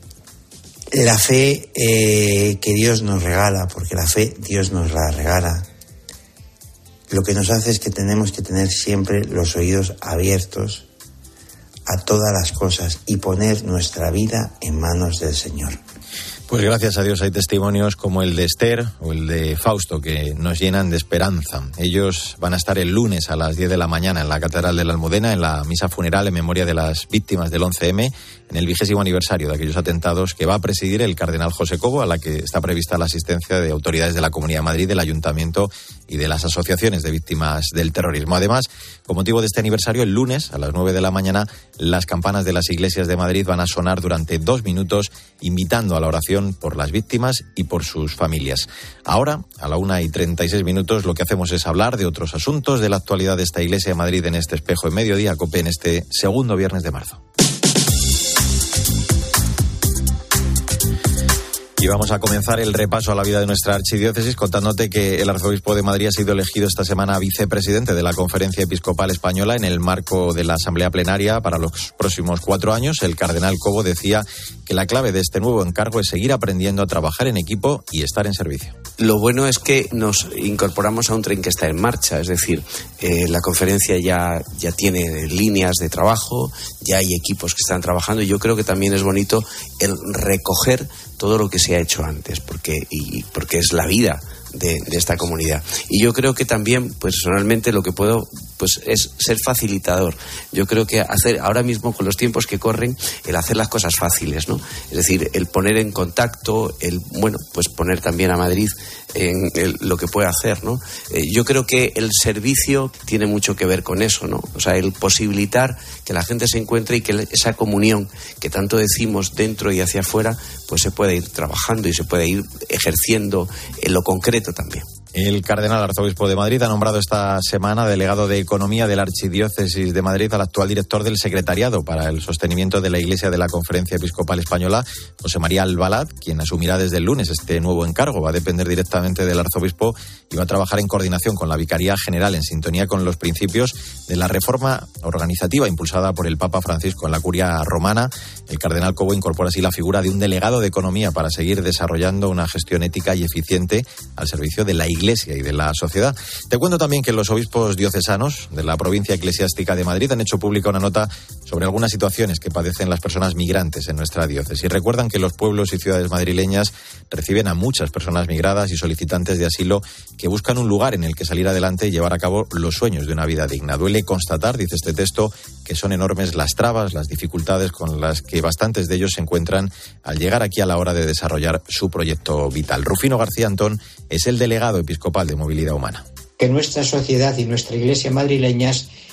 La fe eh, que Dios nos regala, porque la fe Dios nos la regala, lo que nos hace es que tenemos que tener siempre los oídos abiertos a todas las cosas y poner nuestra vida en manos del Señor. Pues gracias a Dios hay testimonios como el de Esther o el de Fausto que nos llenan de esperanza. Ellos van a estar el lunes a las diez de la mañana en la Catedral de la Almudena, en la misa funeral en memoria de las víctimas del once eme, en el vigésimo aniversario de aquellos atentados, que va a presidir el cardenal José Cobo, a la que está prevista la asistencia de autoridades de la Comunidad de Madrid, del Ayuntamiento y de las asociaciones de víctimas del terrorismo. Además, con motivo de este aniversario, el lunes a las nueve de la mañana, las campanas de las iglesias de Madrid van a sonar durante dos minutos, invitando a la oración por las víctimas y por sus familias. Ahora, a la una y treinta y seis minutos, lo que hacemos es hablar de otros asuntos de la actualidad de esta iglesia de Madrid en este espejo en Mediodía COPE en este segundo viernes de marzo. Y vamos a comenzar el repaso a la vida de nuestra archidiócesis contándote que el arzobispo de Madrid ha sido elegido esta semana vicepresidente de la Conferencia Episcopal Española en el marco de la Asamblea Plenaria para los próximos cuatro años. El cardenal Cobo decía que la clave de este nuevo encargo es seguir aprendiendo a trabajar en equipo y estar en servicio. Lo bueno es que nos incorporamos a un tren que está en marcha, es decir, eh, la conferencia ya, ya tiene líneas de trabajo, ya hay equipos que están trabajando y yo creo que también es bonito el recoger todo lo que se ha hecho antes, porque, y, porque es la vida de, de esta comunidad. Y yo creo que también, personalmente, lo que puedo pues es ser facilitador. Yo creo que hacer ahora mismo, con los tiempos que corren, el hacer las cosas fáciles, ¿no? Es decir, el poner en contacto, el, bueno, pues poner también a Madrid en el, lo que puede hacer, ¿no? Eh, yo creo que el servicio tiene mucho que ver con eso, ¿no? O sea, el posibilitar que la gente se encuentre y que esa comunión que tanto decimos dentro y hacia afuera, pues se puede ir trabajando y se puede ir ejerciendo en lo concreto también. El cardenal arzobispo de Madrid ha nombrado esta semana delegado de Economía de la Archidiócesis de Madrid al actual director del Secretariado para el Sostenimiento de la Iglesia de la Conferencia Episcopal Española, José María Albalat, quien asumirá desde el lunes este nuevo encargo. Va a depender directamente del arzobispo y va a trabajar en coordinación con la Vicaría General, en sintonía con los principios de la reforma organizativa impulsada por el Papa Francisco en la Curia Romana. El cardenal Cobo incorpora así la figura de un delegado de Economía para seguir desarrollando una gestión ética y eficiente al servicio de la Iglesia Iglesia y de la sociedad. Te cuento también que los obispos diocesanos de la provincia eclesiástica de Madrid han hecho pública una nota sobre algunas situaciones que padecen las personas migrantes en nuestra diócesis. Y recuerdan que los pueblos y ciudades madrileñas reciben a muchas personas migradas y solicitantes de asilo que buscan un lugar en el que salir adelante y llevar a cabo los sueños de una vida digna. Duele constatar, dice este texto, que son enormes las trabas, las dificultades con las que bastantes de ellos se encuentran al llegar aquí a la hora de desarrollar su proyecto vital. Rufino García Antón es el delegado episcopal de Movilidad Humana. Que nuestra sociedad y nuestra iglesia madrileñas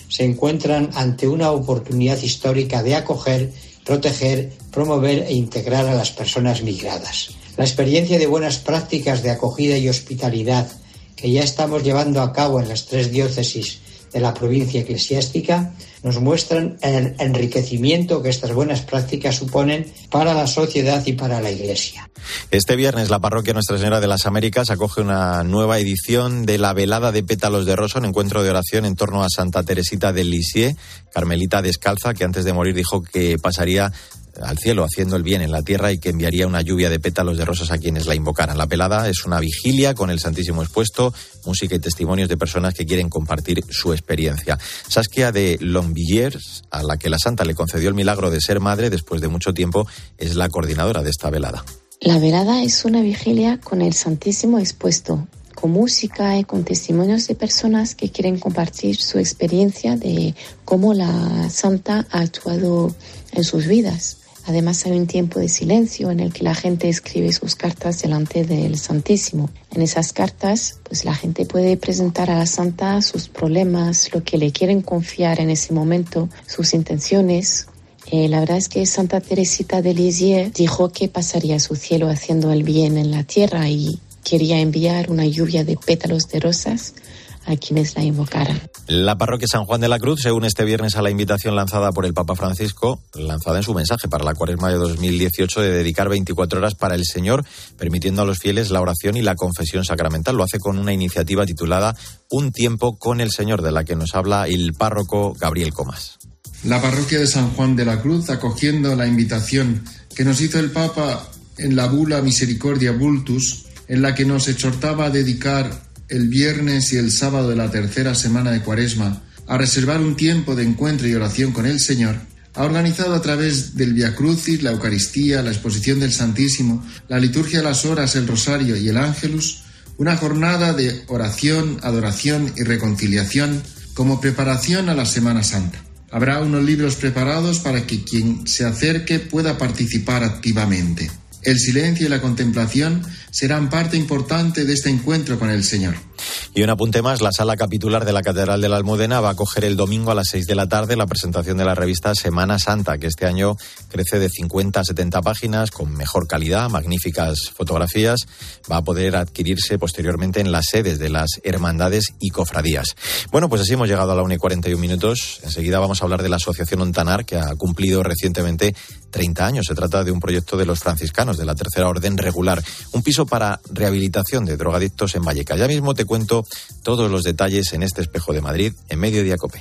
se encuentran ante una oportunidad histórica de acoger, proteger, promover e integrar a las personas migradas. La experiencia de buenas prácticas de acogida y hospitalidad que ya estamos llevando a cabo en las tres diócesis de la provincia eclesiástica nos muestran el enriquecimiento que estas buenas prácticas suponen para la sociedad y para la Iglesia. Este viernes la parroquia Nuestra Señora de las Américas acoge una nueva edición de la velada de pétalos de rosa, un encuentro de oración en torno a Santa Teresita de Lisieux, carmelita descalza, que antes de morir dijo que pasaría al cielo haciendo el bien en la tierra y que enviaría una lluvia de pétalos de rosas a quienes la invocaran. La velada es una vigilia con el Santísimo expuesto, música y testimonios de personas que quieren compartir su experiencia. Saskia de Longvilliers, a la que la santa le concedió el milagro de ser madre después de mucho tiempo, es la coordinadora de esta velada. La velada es una vigilia con el Santísimo expuesto, con música y con testimonios de personas que quieren compartir su experiencia de cómo la santa ha actuado en sus vidas. Además hay un tiempo de silencio en el que la gente escribe sus cartas delante del Santísimo. En esas cartas, pues la gente puede presentar a la santa sus problemas, lo que le quieren confiar en ese momento, sus intenciones. Eh, la verdad es que Santa Teresita de Lisieux dijo que pasaría su cielo haciendo el bien en la tierra y quería enviar una lluvia de pétalos de rosas a quienes la invocaran. La parroquia San Juan de la Cruz se une este viernes a la invitación lanzada por el Papa Francisco, lanzada en su mensaje para la Cuaresma de dos mil dieciocho, de dedicar veinticuatro horas para el Señor, permitiendo a los fieles la oración y la confesión sacramental. Lo hace con una iniciativa titulada Un tiempo con el Señor, de la que nos habla el párroco Gabriel Comas. La parroquia de San Juan de la Cruz, acogiendo la invitación que nos hizo el Papa en la bula Misericordia Vultus, en la que nos exhortaba a dedicar el viernes y el sábado de la tercera semana de Cuaresma a reservar un tiempo de encuentro y oración con el Señor, ha organizado a través del Via Crucis, la Eucaristía, la exposición del Santísimo, la liturgia de las horas, el Rosario y el Ángelus, una jornada de oración, adoración y reconciliación como preparación a la Semana Santa. Habrá unos libros preparados para que quien se acerque pueda participar activamente. El silencio y la contemplación serán parte importante de este encuentro con el Señor. Y un apunte más, la sala capitular de la Catedral de la Almudena va a acoger el domingo a las seis de la tarde la presentación de la revista Semana Santa, que este año crece de cincuenta a setenta páginas, con mejor calidad, magníficas fotografías. Va a poder adquirirse posteriormente en las sedes de las hermandades y cofradías. Bueno, pues así hemos llegado a la una y cuarenta y un minutos. Enseguida vamos a hablar de la Asociación Ontanar, que ha cumplido recientemente treinta años. Se trata de un proyecto de los franciscanos de la Tercera Orden Regular, un piso para rehabilitación de drogadictos en Vallecas. Ya mismo te cuento todos los detalles en este Espejo de Madrid en Mediodía COPE.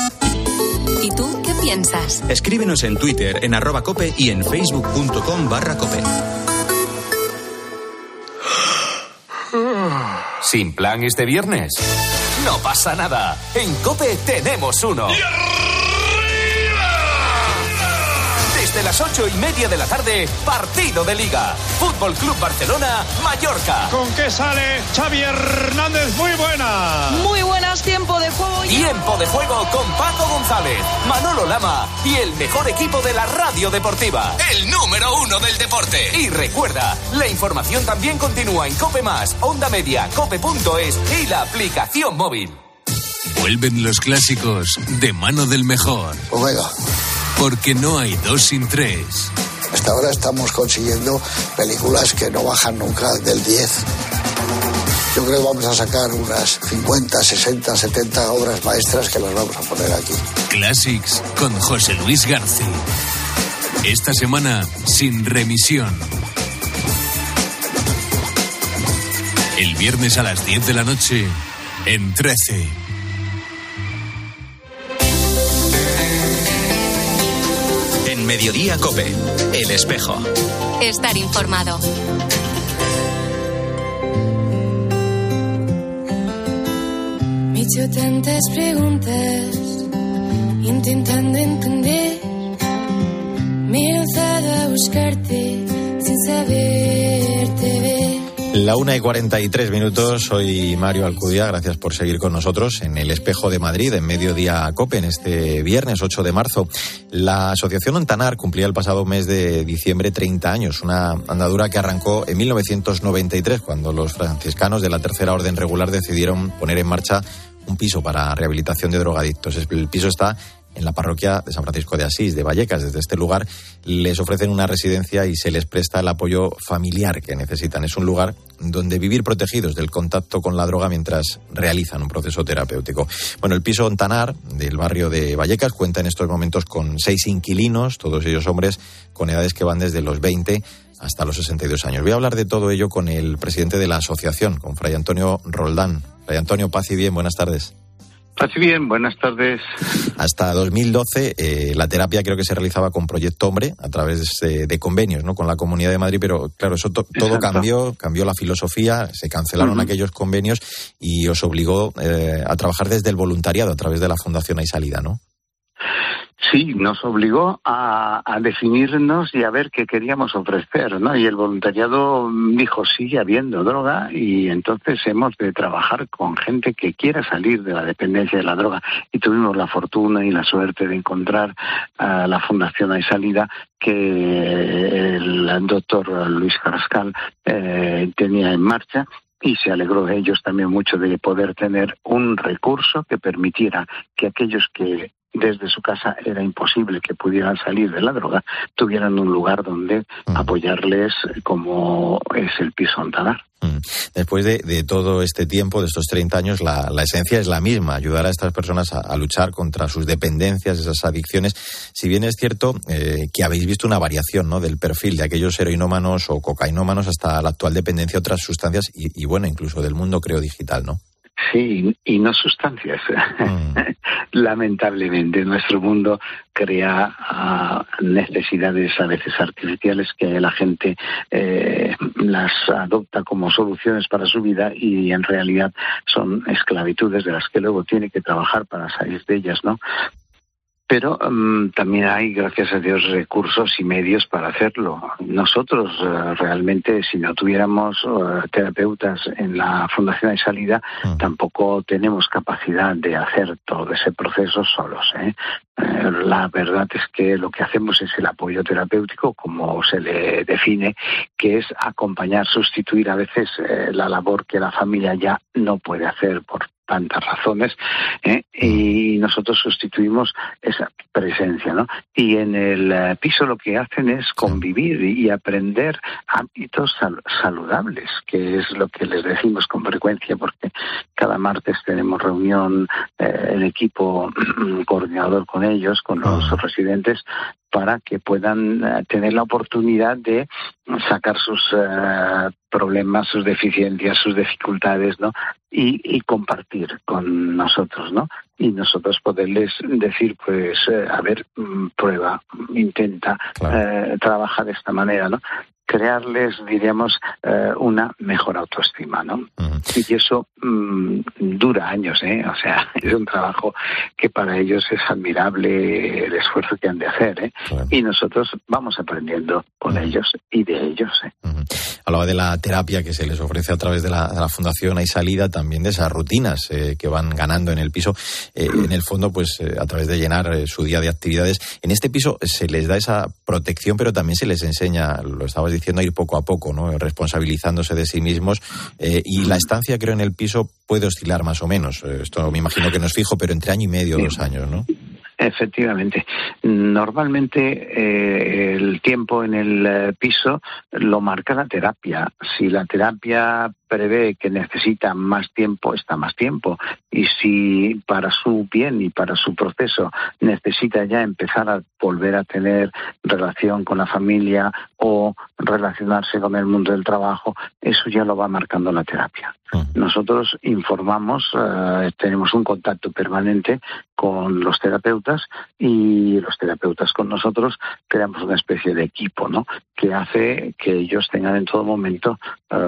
¿Y tú qué piensas? Escríbenos en Twitter, en arroba COPE y en facebook.com barra COPE. ¿Sin plan este viernes? No pasa nada. En COPE tenemos uno. Desde las ocho y media de la tarde, partido de Liga. Fútbol Club Barcelona, Mallorca. ¿Con qué sale Xavi Hernández? Muy buena. Muy buenas, tiempo de juego. Tiempo de juego con Paco González, Manolo Lama y el mejor equipo de la radio deportiva. El número uno del deporte. Y recuerda, la información también continúa en COPE más, Onda Media, cope punto es y la aplicación móvil. Vuelven los clásicos de mano del mejor. Pues venga. Porque no hay dos sin tres. Hasta ahora estamos consiguiendo películas que no bajan nunca del diez. Yo creo que vamos a sacar unas cincuenta, sesenta, setenta obras maestras que las vamos a poner aquí. Classics con José Luis García. Esta semana, sin remisión. El viernes a las diez de la noche, en trece. Mediodía COPE, El Espejo. Estar informado. Me he hecho tantas preguntas, intentando entender. Me he lanzado a buscarte sin saberte ver. La una y cuarenta y tres minutos, soy Mario Alcudia, gracias por seguir con nosotros en el Espejo de Madrid, en Mediodía COPE, en este viernes ocho de marzo. La Asociación Ontanar cumplía el pasado mes de diciembre treinta años, una andadura que arrancó en mil novecientos noventa y tres, cuando los franciscanos de la Tercera Orden Regular decidieron poner en marcha un piso para rehabilitación de drogadictos. El piso está en la parroquia de San Francisco de Asís, de Vallecas. Desde este lugar les ofrecen una residencia y se les presta el apoyo familiar que necesitan. Es un lugar donde vivir protegidos del contacto con la droga mientras realizan un proceso terapéutico. Bueno, el piso Ontanar del barrio de Vallecas cuenta en estos momentos con seis inquilinos, todos ellos hombres con edades que van desde los veinte hasta los sesenta y dos años. Voy a hablar de todo ello con el presidente de la asociación, con Fray Antonio Roldán. Fray Antonio, paz y bien, buenas tardes. Así bien, buenas tardes. Hasta dos mil doce eh, la terapia creo que se realizaba con Proyecto Hombre a través de, de convenios, ¿no?, con la Comunidad de Madrid, pero claro, eso to, todo cambió, cambió la filosofía, se cancelaron uh-huh. aquellos convenios y os obligó eh, a trabajar desde el voluntariado a través de la Fundación Hay Salida, ¿no? Sí, nos obligó a, a definirnos y a ver qué queríamos ofrecer, ¿no? Y el voluntariado dijo, sigue habiendo droga y entonces hemos de trabajar con gente que quiera salir de la dependencia de la droga. Y tuvimos la fortuna y la suerte de encontrar a la Fundación Hay Salida que el doctor Luis Carrascal eh, tenía en marcha. Y se alegró de ellos también mucho de poder tener un recurso que permitiera que aquellos que desde su casa era imposible que pudieran salir de la droga, tuvieran un lugar donde mm. apoyarles como es el piso Ontanar. Mm. Después de, de todo este tiempo, de estos treinta años, la, la esencia es la misma, ayudar a estas personas a, a luchar contra sus dependencias, esas adicciones. Si bien es cierto eh, que habéis visto una variación, ¿no?, del perfil de aquellos heroinómanos o cocainómanos hasta la actual dependencia a otras sustancias y, y bueno, incluso del mundo, creo, digital, ¿no? Sí, y no sustancias. Mm. Lamentablemente, nuestro mundo crea uh, necesidades a veces artificiales que la gente eh, las adopta como soluciones para su vida y en realidad son esclavitudes de las que luego tiene que trabajar para salir de ellas, ¿no? Pero um, también hay, gracias a Dios, recursos y medios para hacerlo. Nosotros uh, realmente, si no tuviéramos uh, terapeutas en la Fundación Hay Salida, uh-huh. tampoco tenemos capacidad de hacer todo ese proceso solos, ¿eh? Eh, la verdad es que lo que hacemos es el apoyo terapéutico, como se le define, que es acompañar, sustituir a veces eh, la labor que la familia ya no puede hacer por tantas razones, ¿eh? Y nosotros sustituimos esa presencia, ¿no? Y en el uh, piso lo que hacen es convivir y, y aprender hábitos sal- saludables, que es lo que les decimos con frecuencia, porque cada martes tenemos reunión eh, el equipo coordinador con ellos, con los uh-huh. residentes, para que puedan uh, tener la oportunidad de sacar sus uh, problemas, sus deficiencias, sus dificultades, ¿no? Y, y compartir con nosotros, ¿no? Y nosotros poderles decir, pues, eh, a ver, prueba, intenta, claro. eh, trabaja de esta manera, ¿no? Crearles, diríamos, eh, una mejor autoestima, ¿no? Uh-huh. Y eso mmm, dura años, ¿eh? O sea, es un trabajo que para ellos es admirable el esfuerzo que han de hacer, ¿eh? Claro. Y nosotros vamos aprendiendo con uh-huh. ellos y de ellos, ¿eh? Uh-huh. Hablaba de la terapia que se les ofrece a través de la, de la Fundación Hay Salida, también de esas rutinas eh, que van ganando en el piso, eh, uh-huh. en el fondo, pues eh, a través de llenar eh, su día de actividades. En este piso se les da esa protección, pero también se les enseña, lo estabas diciendo, a ir poco a poco, ¿no?, responsabilizándose de sí mismos, eh, y la estancia, creo, en el piso puede oscilar más o menos. Esto me imagino que no es fijo, pero entre año y medio, sí. dos años, ¿no? Efectivamente. Normalmente eh, el tiempo en el eh, piso lo marca la terapia. Si la terapia prevé que necesita más tiempo, está más tiempo. Y si para su bien y para su proceso necesita ya empezar a volver a tener relación con la familia o relacionarse con el mundo del trabajo, eso ya lo va marcando la terapia. Nosotros informamos, eh, tenemos un contacto permanente con los terapeutas y los terapeutas con nosotros creamos una especie de equipo, ¿no?, que hace que ellos tengan en todo momento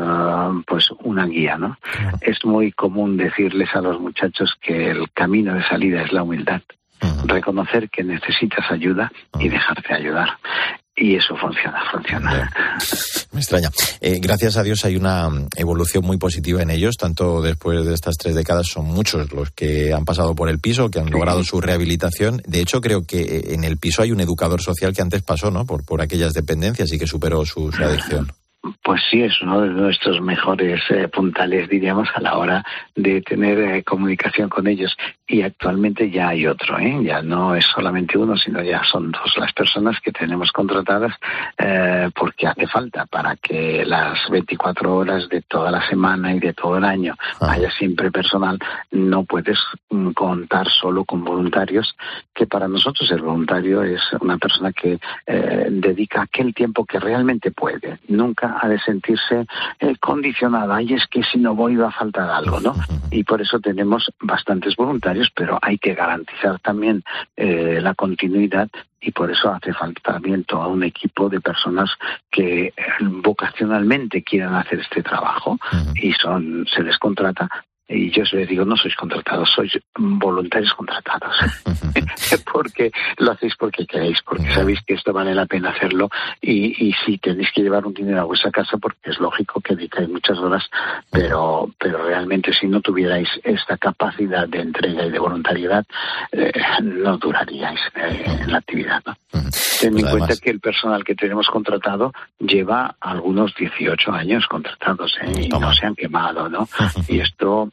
uh, pues una guía, ¿no? Uh-huh. Es muy común decirles a los muchachos que el camino de salida es la humildad. Uh-huh. Reconocer que necesitas ayuda uh-huh. y dejarte ayudar. Y eso funciona, funciona. Me extraña. Eh, gracias a Dios hay una evolución muy positiva en ellos, tanto después de estas tres décadas son muchos los que han pasado por el piso, que han logrado su rehabilitación. De hecho, creo que en el piso hay un educador social que antes pasó, ¿no?, por, por aquellas dependencias y que superó su, su adicción. pues sí es uno de nuestros mejores eh, puntales, diríamos, a la hora de tener eh, comunicación con ellos. Y actualmente ya hay otro, ¿eh? Ya no es solamente uno, sino ya son dos las personas que tenemos contratadas eh, porque hace falta para que las veinticuatro horas de toda la semana y de todo el año ah. haya siempre personal. No puedes mm, contar solo con voluntarios, que para nosotros el voluntario es una persona que eh, dedica aquel tiempo que realmente puede. Nunca ha de sentirse eh, condicionada. Y es que si no voy va a faltar algo, ¿no? Y por eso tenemos bastantes voluntarios, pero hay que garantizar también eh, la continuidad, y por eso hace falta también todo un equipo de personas que vocacionalmente quieran hacer este trabajo uh-huh. y son se les contrata. Y yo les digo, no sois contratados, sois voluntarios contratados. Porque lo hacéis porque queréis, porque sabéis que esto vale la pena hacerlo. Y, y sí, tenéis que llevar un dinero a vuestra casa, porque es lógico que dedicáis muchas horas, pero pero realmente si no tuvierais esta capacidad de entrega y de voluntariedad, eh, no duraríais eh, en la actividad, ¿no? Ten pues en además... cuenta que el personal que tenemos contratado lleva algunos dieciocho años contratados, ¿eh? Y no se han quemado, ¿no? Y esto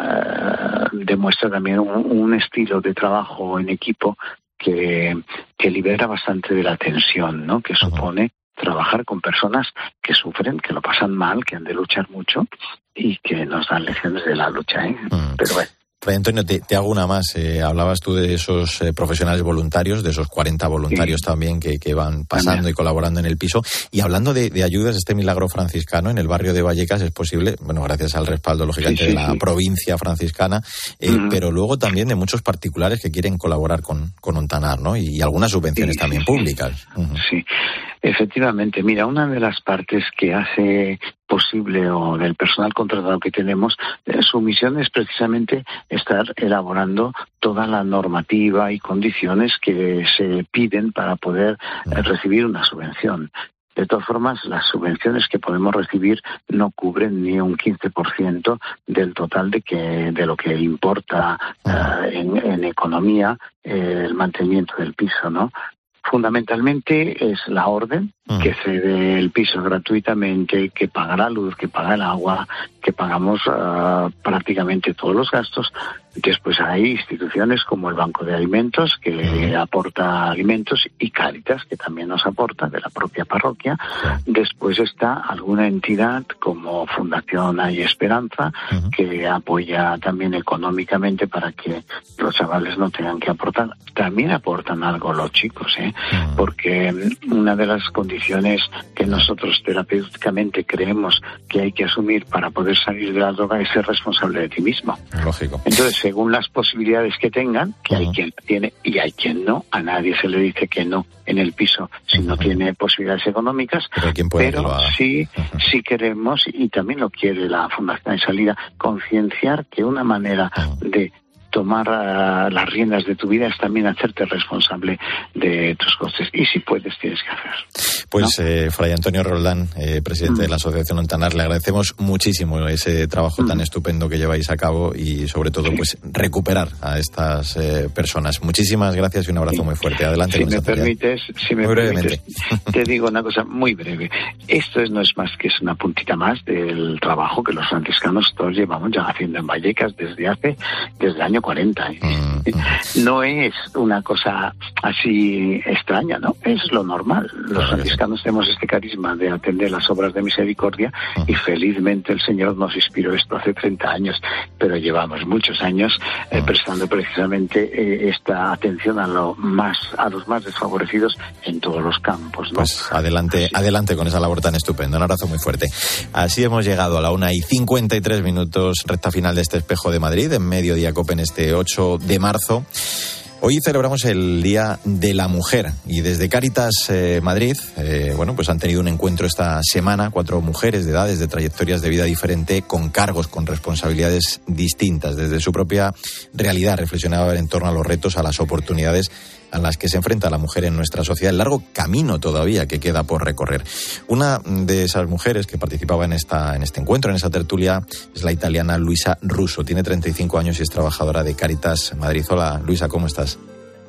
Uh, demuestra también un, un estilo de trabajo en equipo que, que libera bastante de la tensión, ¿no? Que supone trabajar con personas que sufren, que lo pasan mal, que han de luchar mucho y que nos dan lecciones de la lucha, ¿eh? Mm. Pero bueno. Fray Antonio, te, te hago una más. Eh, hablabas tú de esos eh, profesionales voluntarios, de esos cuarenta voluntarios sí. también que, que van pasando también. Y colaborando en el piso. Y hablando de, de ayudas, este milagro franciscano en el barrio de Vallecas es posible, bueno, gracias al respaldo, lógicamente, sí, sí, de la sí. provincia franciscana, eh, uh-huh. pero luego también de muchos particulares que quieren colaborar con, con Ontanar, ¿no? Y, y algunas subvenciones sí, también sí, públicas. Uh-huh. Sí, efectivamente. Mira, una de las partes que hace posible o del personal contratado que tenemos, eh, su misión es precisamente estar elaborando toda la normativa y condiciones que se piden para poder eh, recibir una subvención. De todas formas, las subvenciones que podemos recibir no cubren ni un quince por ciento del total de que de lo que importa uh, en, en economía eh, el mantenimiento del piso, ¿no? Fundamentalmente es la orden, uh-huh. que cede el piso gratuitamente, que paga la luz, que paga el agua, que pagamos uh, prácticamente todos los gastos. Después hay instituciones como el Banco de Alimentos, que uh-huh. aporta alimentos, y Cáritas, que también nos aporta de la propia parroquia. Uh-huh. Después está alguna entidad como Fundación Hay Esperanza, uh-huh. que apoya también económicamente para que los chavales no tengan que aportar. También aportan algo los chicos, ¿eh? Uh-huh. Porque una de las condiciones que nosotros terapéuticamente creemos que hay que asumir para poder salir de la droga es ser responsable de ti mismo. Lógico. Entonces, según las posibilidades que tengan, que uh-huh. hay quien tiene y hay quien no, a nadie se le dice que no en el piso si uh-huh. no tiene posibilidades económicas, pero, pero sí, uh-huh. sí queremos, y también lo quiere la Fundación de Salida, concienciar que una manera uh-huh. de tomar uh, las riendas de tu vida es también hacerte responsable de tus costes, y si puedes tienes que hacer. Pues ¿no? eh, Fray Antonio Roldán, eh, presidente mm. de la Asociación Ontanar, le agradecemos muchísimo ese trabajo mm. tan estupendo que lleváis a cabo, y sobre todo sí. pues recuperar a estas eh, personas. Muchísimas gracias y un abrazo sí. muy fuerte. Adelante. Si con me esta permites, si me muy permites, te digo una cosa muy breve. Esto es, no es más que es una puntita más del trabajo que los franciscanos todos llevamos ya haciendo en Vallecas desde hace desde el año cuarenta. ¿eh? Mm. No es una cosa así extraña, ¿no? Es lo normal. Los franciscanos tenemos este carisma de atender las obras de misericordia, y felizmente el Señor nos inspiró esto hace treinta años, pero llevamos muchos años eh, prestando precisamente eh, esta atención a lo más a los más desfavorecidos en todos los campos, ¿no? Pues adelante, adelante con esa labor tan estupenda. Un abrazo muy fuerte. Así hemos llegado a la una y cincuenta y tres minutos, recta final de este Espejo de Madrid, en Mediodía Cope, en este ocho de marzo. Hoy celebramos el Día de la Mujer, y desde Cáritas eh, Madrid, eh, bueno, pues han tenido un encuentro esta semana, cuatro mujeres de edades, de trayectorias de vida diferente, con cargos, con responsabilidades distintas. Desde su propia realidad reflexionaban en torno a los retos, a las oportunidades a las que se enfrenta la mujer en nuestra sociedad, el largo camino todavía que queda por recorrer. Una de esas mujeres que participaba en esta en este encuentro, en esa tertulia, es la italiana Luisa Russo. Tiene treinta y cinco años y es trabajadora de Cáritas Madrid. Hola, Luisa, ¿cómo estás?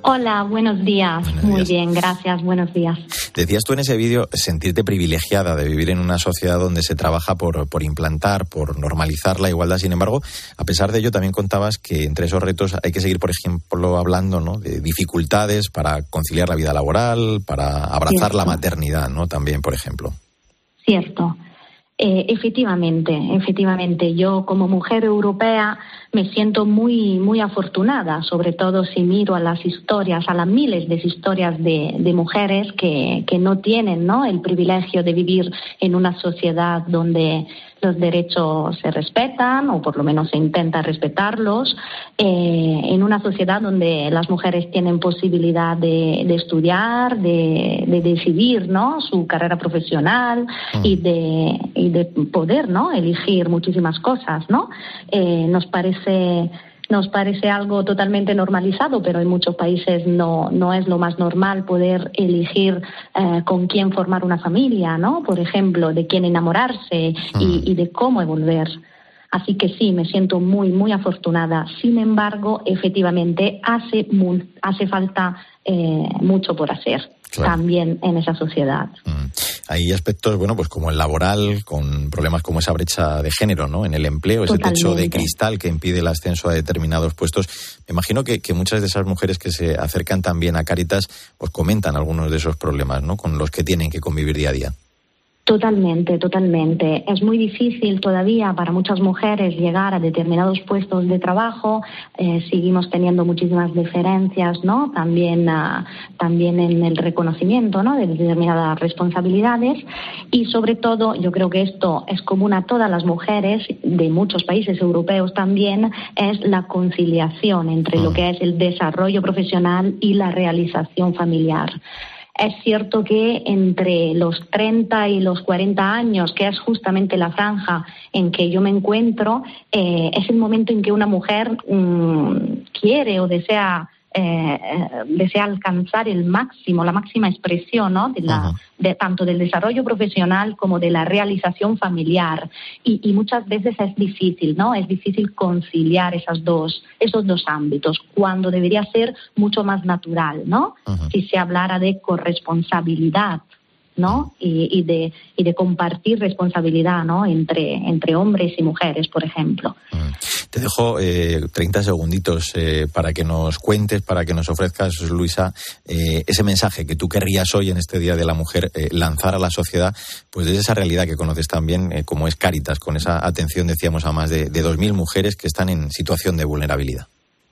Hola, buenos días. Buenos Muy días. bien, gracias. Buenos días. Decías tú en ese vídeo sentirte privilegiada de vivir en una sociedad donde se trabaja por, por implantar, por normalizar la igualdad. Sin embargo, a pesar de ello, también contabas que entre esos retos hay que seguir, por ejemplo, hablando, ¿no?, de dificultades para conciliar la vida laboral, para abrazar Cierto. la maternidad, ¿no?, también, por ejemplo. Cierto. Eh, efectivamente, efectivamente. Yo como mujer europea me siento muy, muy afortunada, sobre todo si miro a las historias, a las miles de historias de, de mujeres que, que no tienen, ¿no?, el privilegio de vivir en una sociedad donde los derechos se respetan, o por lo menos se intenta respetarlos, eh, en una sociedad donde las mujeres tienen posibilidad de, de estudiar, de, de decidir, ¿no?, su carrera profesional y de, y de poder, ¿no?, elegir muchísimas cosas, ¿no? Eh, nos parece... Nos parece algo totalmente normalizado, pero en muchos países no, no es lo más normal poder elegir eh, con quién formar una familia, ¿no? Por ejemplo, de quién enamorarse y, y de cómo evolver. Así que sí, me siento muy, muy afortunada. Sin embargo, efectivamente, hace, mu- hace falta eh, mucho por hacer. Claro. También en esa sociedad. Mm. Hay aspectos, bueno, pues como el laboral, con problemas como esa brecha de género, ¿no?, en el empleo, ese Totalmente. techo de cristal que impide el ascenso a determinados puestos. Me imagino que, que muchas de esas mujeres que se acercan también a Cáritas os comentan algunos de esos problemas, ¿no?, con los que tienen que convivir día a día. Totalmente, totalmente. Es muy difícil todavía para muchas mujeres llegar a determinados puestos de trabajo. Eh, seguimos teniendo muchísimas diferencias, ¿no? También, uh, también en el reconocimiento, ¿no?, de determinadas responsabilidades. Y sobre todo, yo creo que esto es común a todas las mujeres de muchos países europeos también, es la conciliación entre lo que es el desarrollo profesional y la realización familiar. Es cierto que entre los treinta y los cuarenta años, que es justamente la franja en que yo me encuentro, eh, es el momento en que una mujer mmm, quiere o desea eh, desea alcanzar el máximo, la máxima expresión, ¿no?, de la, de, tanto del desarrollo profesional como de la realización familiar. Y, y muchas veces es difícil, ¿no? Es difícil conciliar esas dos, esos dos ámbitos, cuando debería ser mucho más natural, ¿no? Uh-huh. Si se hablara de corresponsabilidad, ¿no? Y, y de y de compartir responsabilidad, ¿no?, entre entre hombres y mujeres, por ejemplo. Mm. Te dejo eh, treinta segunditos eh, para que nos cuentes, para que nos ofrezcas, Luisa, eh, ese mensaje que tú querrías hoy en este Día de la Mujer eh, lanzar a la sociedad, pues desde esa realidad que conoces también, eh, como es Cáritas, con esa atención, decíamos, a más de, de dos mil mujeres que están en situación de vulnerabilidad.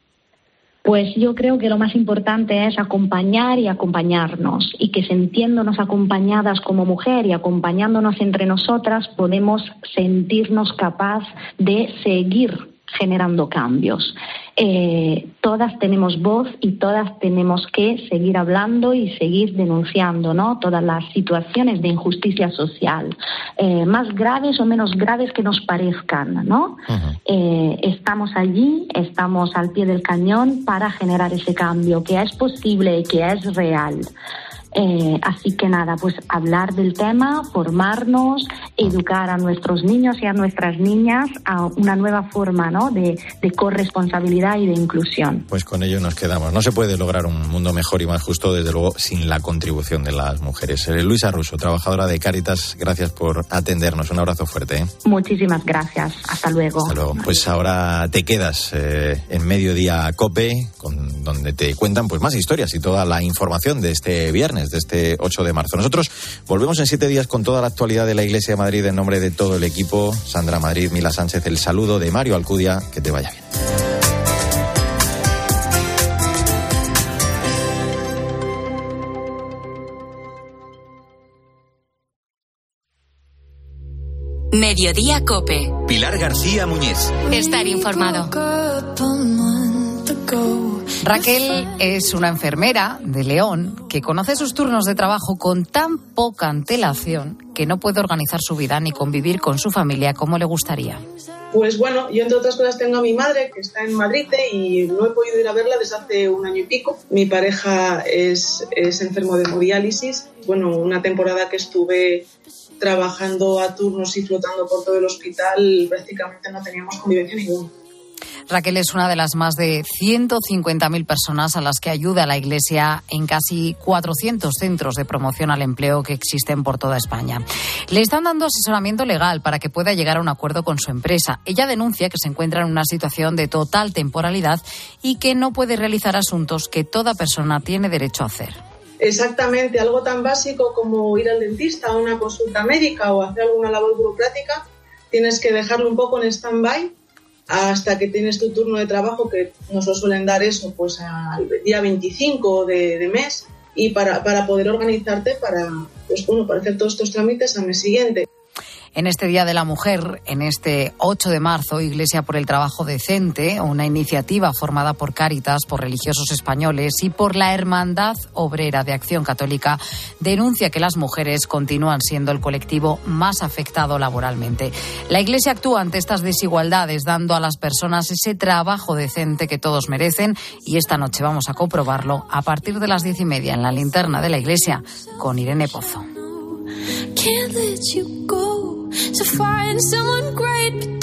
Pues yo creo que lo más importante es acompañar y acompañarnos, y que sintiéndonos acompañadas como mujer y acompañándonos entre nosotras podemos sentirnos capaz de seguir generando cambios. Eh, todas tenemos voz y todas tenemos que seguir hablando y seguir denunciando, ¿no?, todas las situaciones de injusticia social, eh, más graves o menos graves que nos parezcan, ¿no? Uh-huh. Eh, estamos allí, estamos al pie del cañón para generar ese cambio que es posible y que es real. Eh, así que nada, pues hablar del tema, formarnos, educar a nuestros niños y a nuestras niñas a una nueva forma, ¿no?, de, de corresponsabilidad y de inclusión. Pues con ello nos quedamos. No se puede lograr un mundo mejor y más justo, desde luego, sin la contribución de las mujeres. Eh, Luisa Russo, trabajadora de Cáritas, gracias por atendernos. Un abrazo fuerte, ¿eh? Muchísimas gracias. Hasta luego. Hasta luego. Pues ahora te quedas eh, en Mediodía COPE, con, donde te cuentan pues más historias y toda la información de este viernes, de este ocho de marzo. Nosotros volvemos en siete días con toda la actualidad de la Iglesia de Madrid en nombre de todo el equipo. Sandra Madrid, Mila Sánchez, el saludo de Mario Alcudia. Que te vaya bien. Mediodía COPE. Pilar García Muñiz. Estar informado. Raquel es una enfermera de León que conoce sus turnos de trabajo con tan poca antelación que no puede organizar su vida ni convivir con su familia como le gustaría. Pues bueno, yo entre otras cosas tengo a mi madre que está en Madrid y no he podido ir a verla desde hace un año y pico. Mi pareja es, es enfermo de hemodiálisis. Bueno, una temporada que estuve trabajando a turnos y flotando por todo el hospital, prácticamente no teníamos convivencia ninguna. Raquel es una de las más de ciento cincuenta mil personas a las que ayuda la Iglesia en casi cuatrocientos centros de promoción al empleo que existen por toda España. Le están dando asesoramiento legal para que pueda llegar a un acuerdo con su empresa. Ella denuncia que se encuentra en una situación de total temporalidad y que no puede realizar asuntos que toda persona tiene derecho a hacer. Exactamente, algo tan básico como ir al dentista a una consulta médica o hacer alguna labor burocrática, tienes que dejarlo un poco en stand-by hasta que tienes tu turno de trabajo, que nos lo suelen dar eso pues al día veinticinco de, de mes, y para, para poder organizarte para, pues, bueno, para hacer todos estos trámites al mes siguiente. En este Día de la Mujer, en este ocho de marzo, Iglesia por el Trabajo Decente, una iniciativa formada por Cáritas, por religiosos españoles y por la Hermandad Obrera de Acción Católica, denuncia que las mujeres continúan siendo el colectivo más afectado laboralmente. La Iglesia actúa ante estas desigualdades, dando a las personas ese trabajo decente que todos merecen, y esta noche vamos a comprobarlo a partir de las diez y media en la linterna de la Iglesia con Irene Pozo. Can't let you go to find someone great.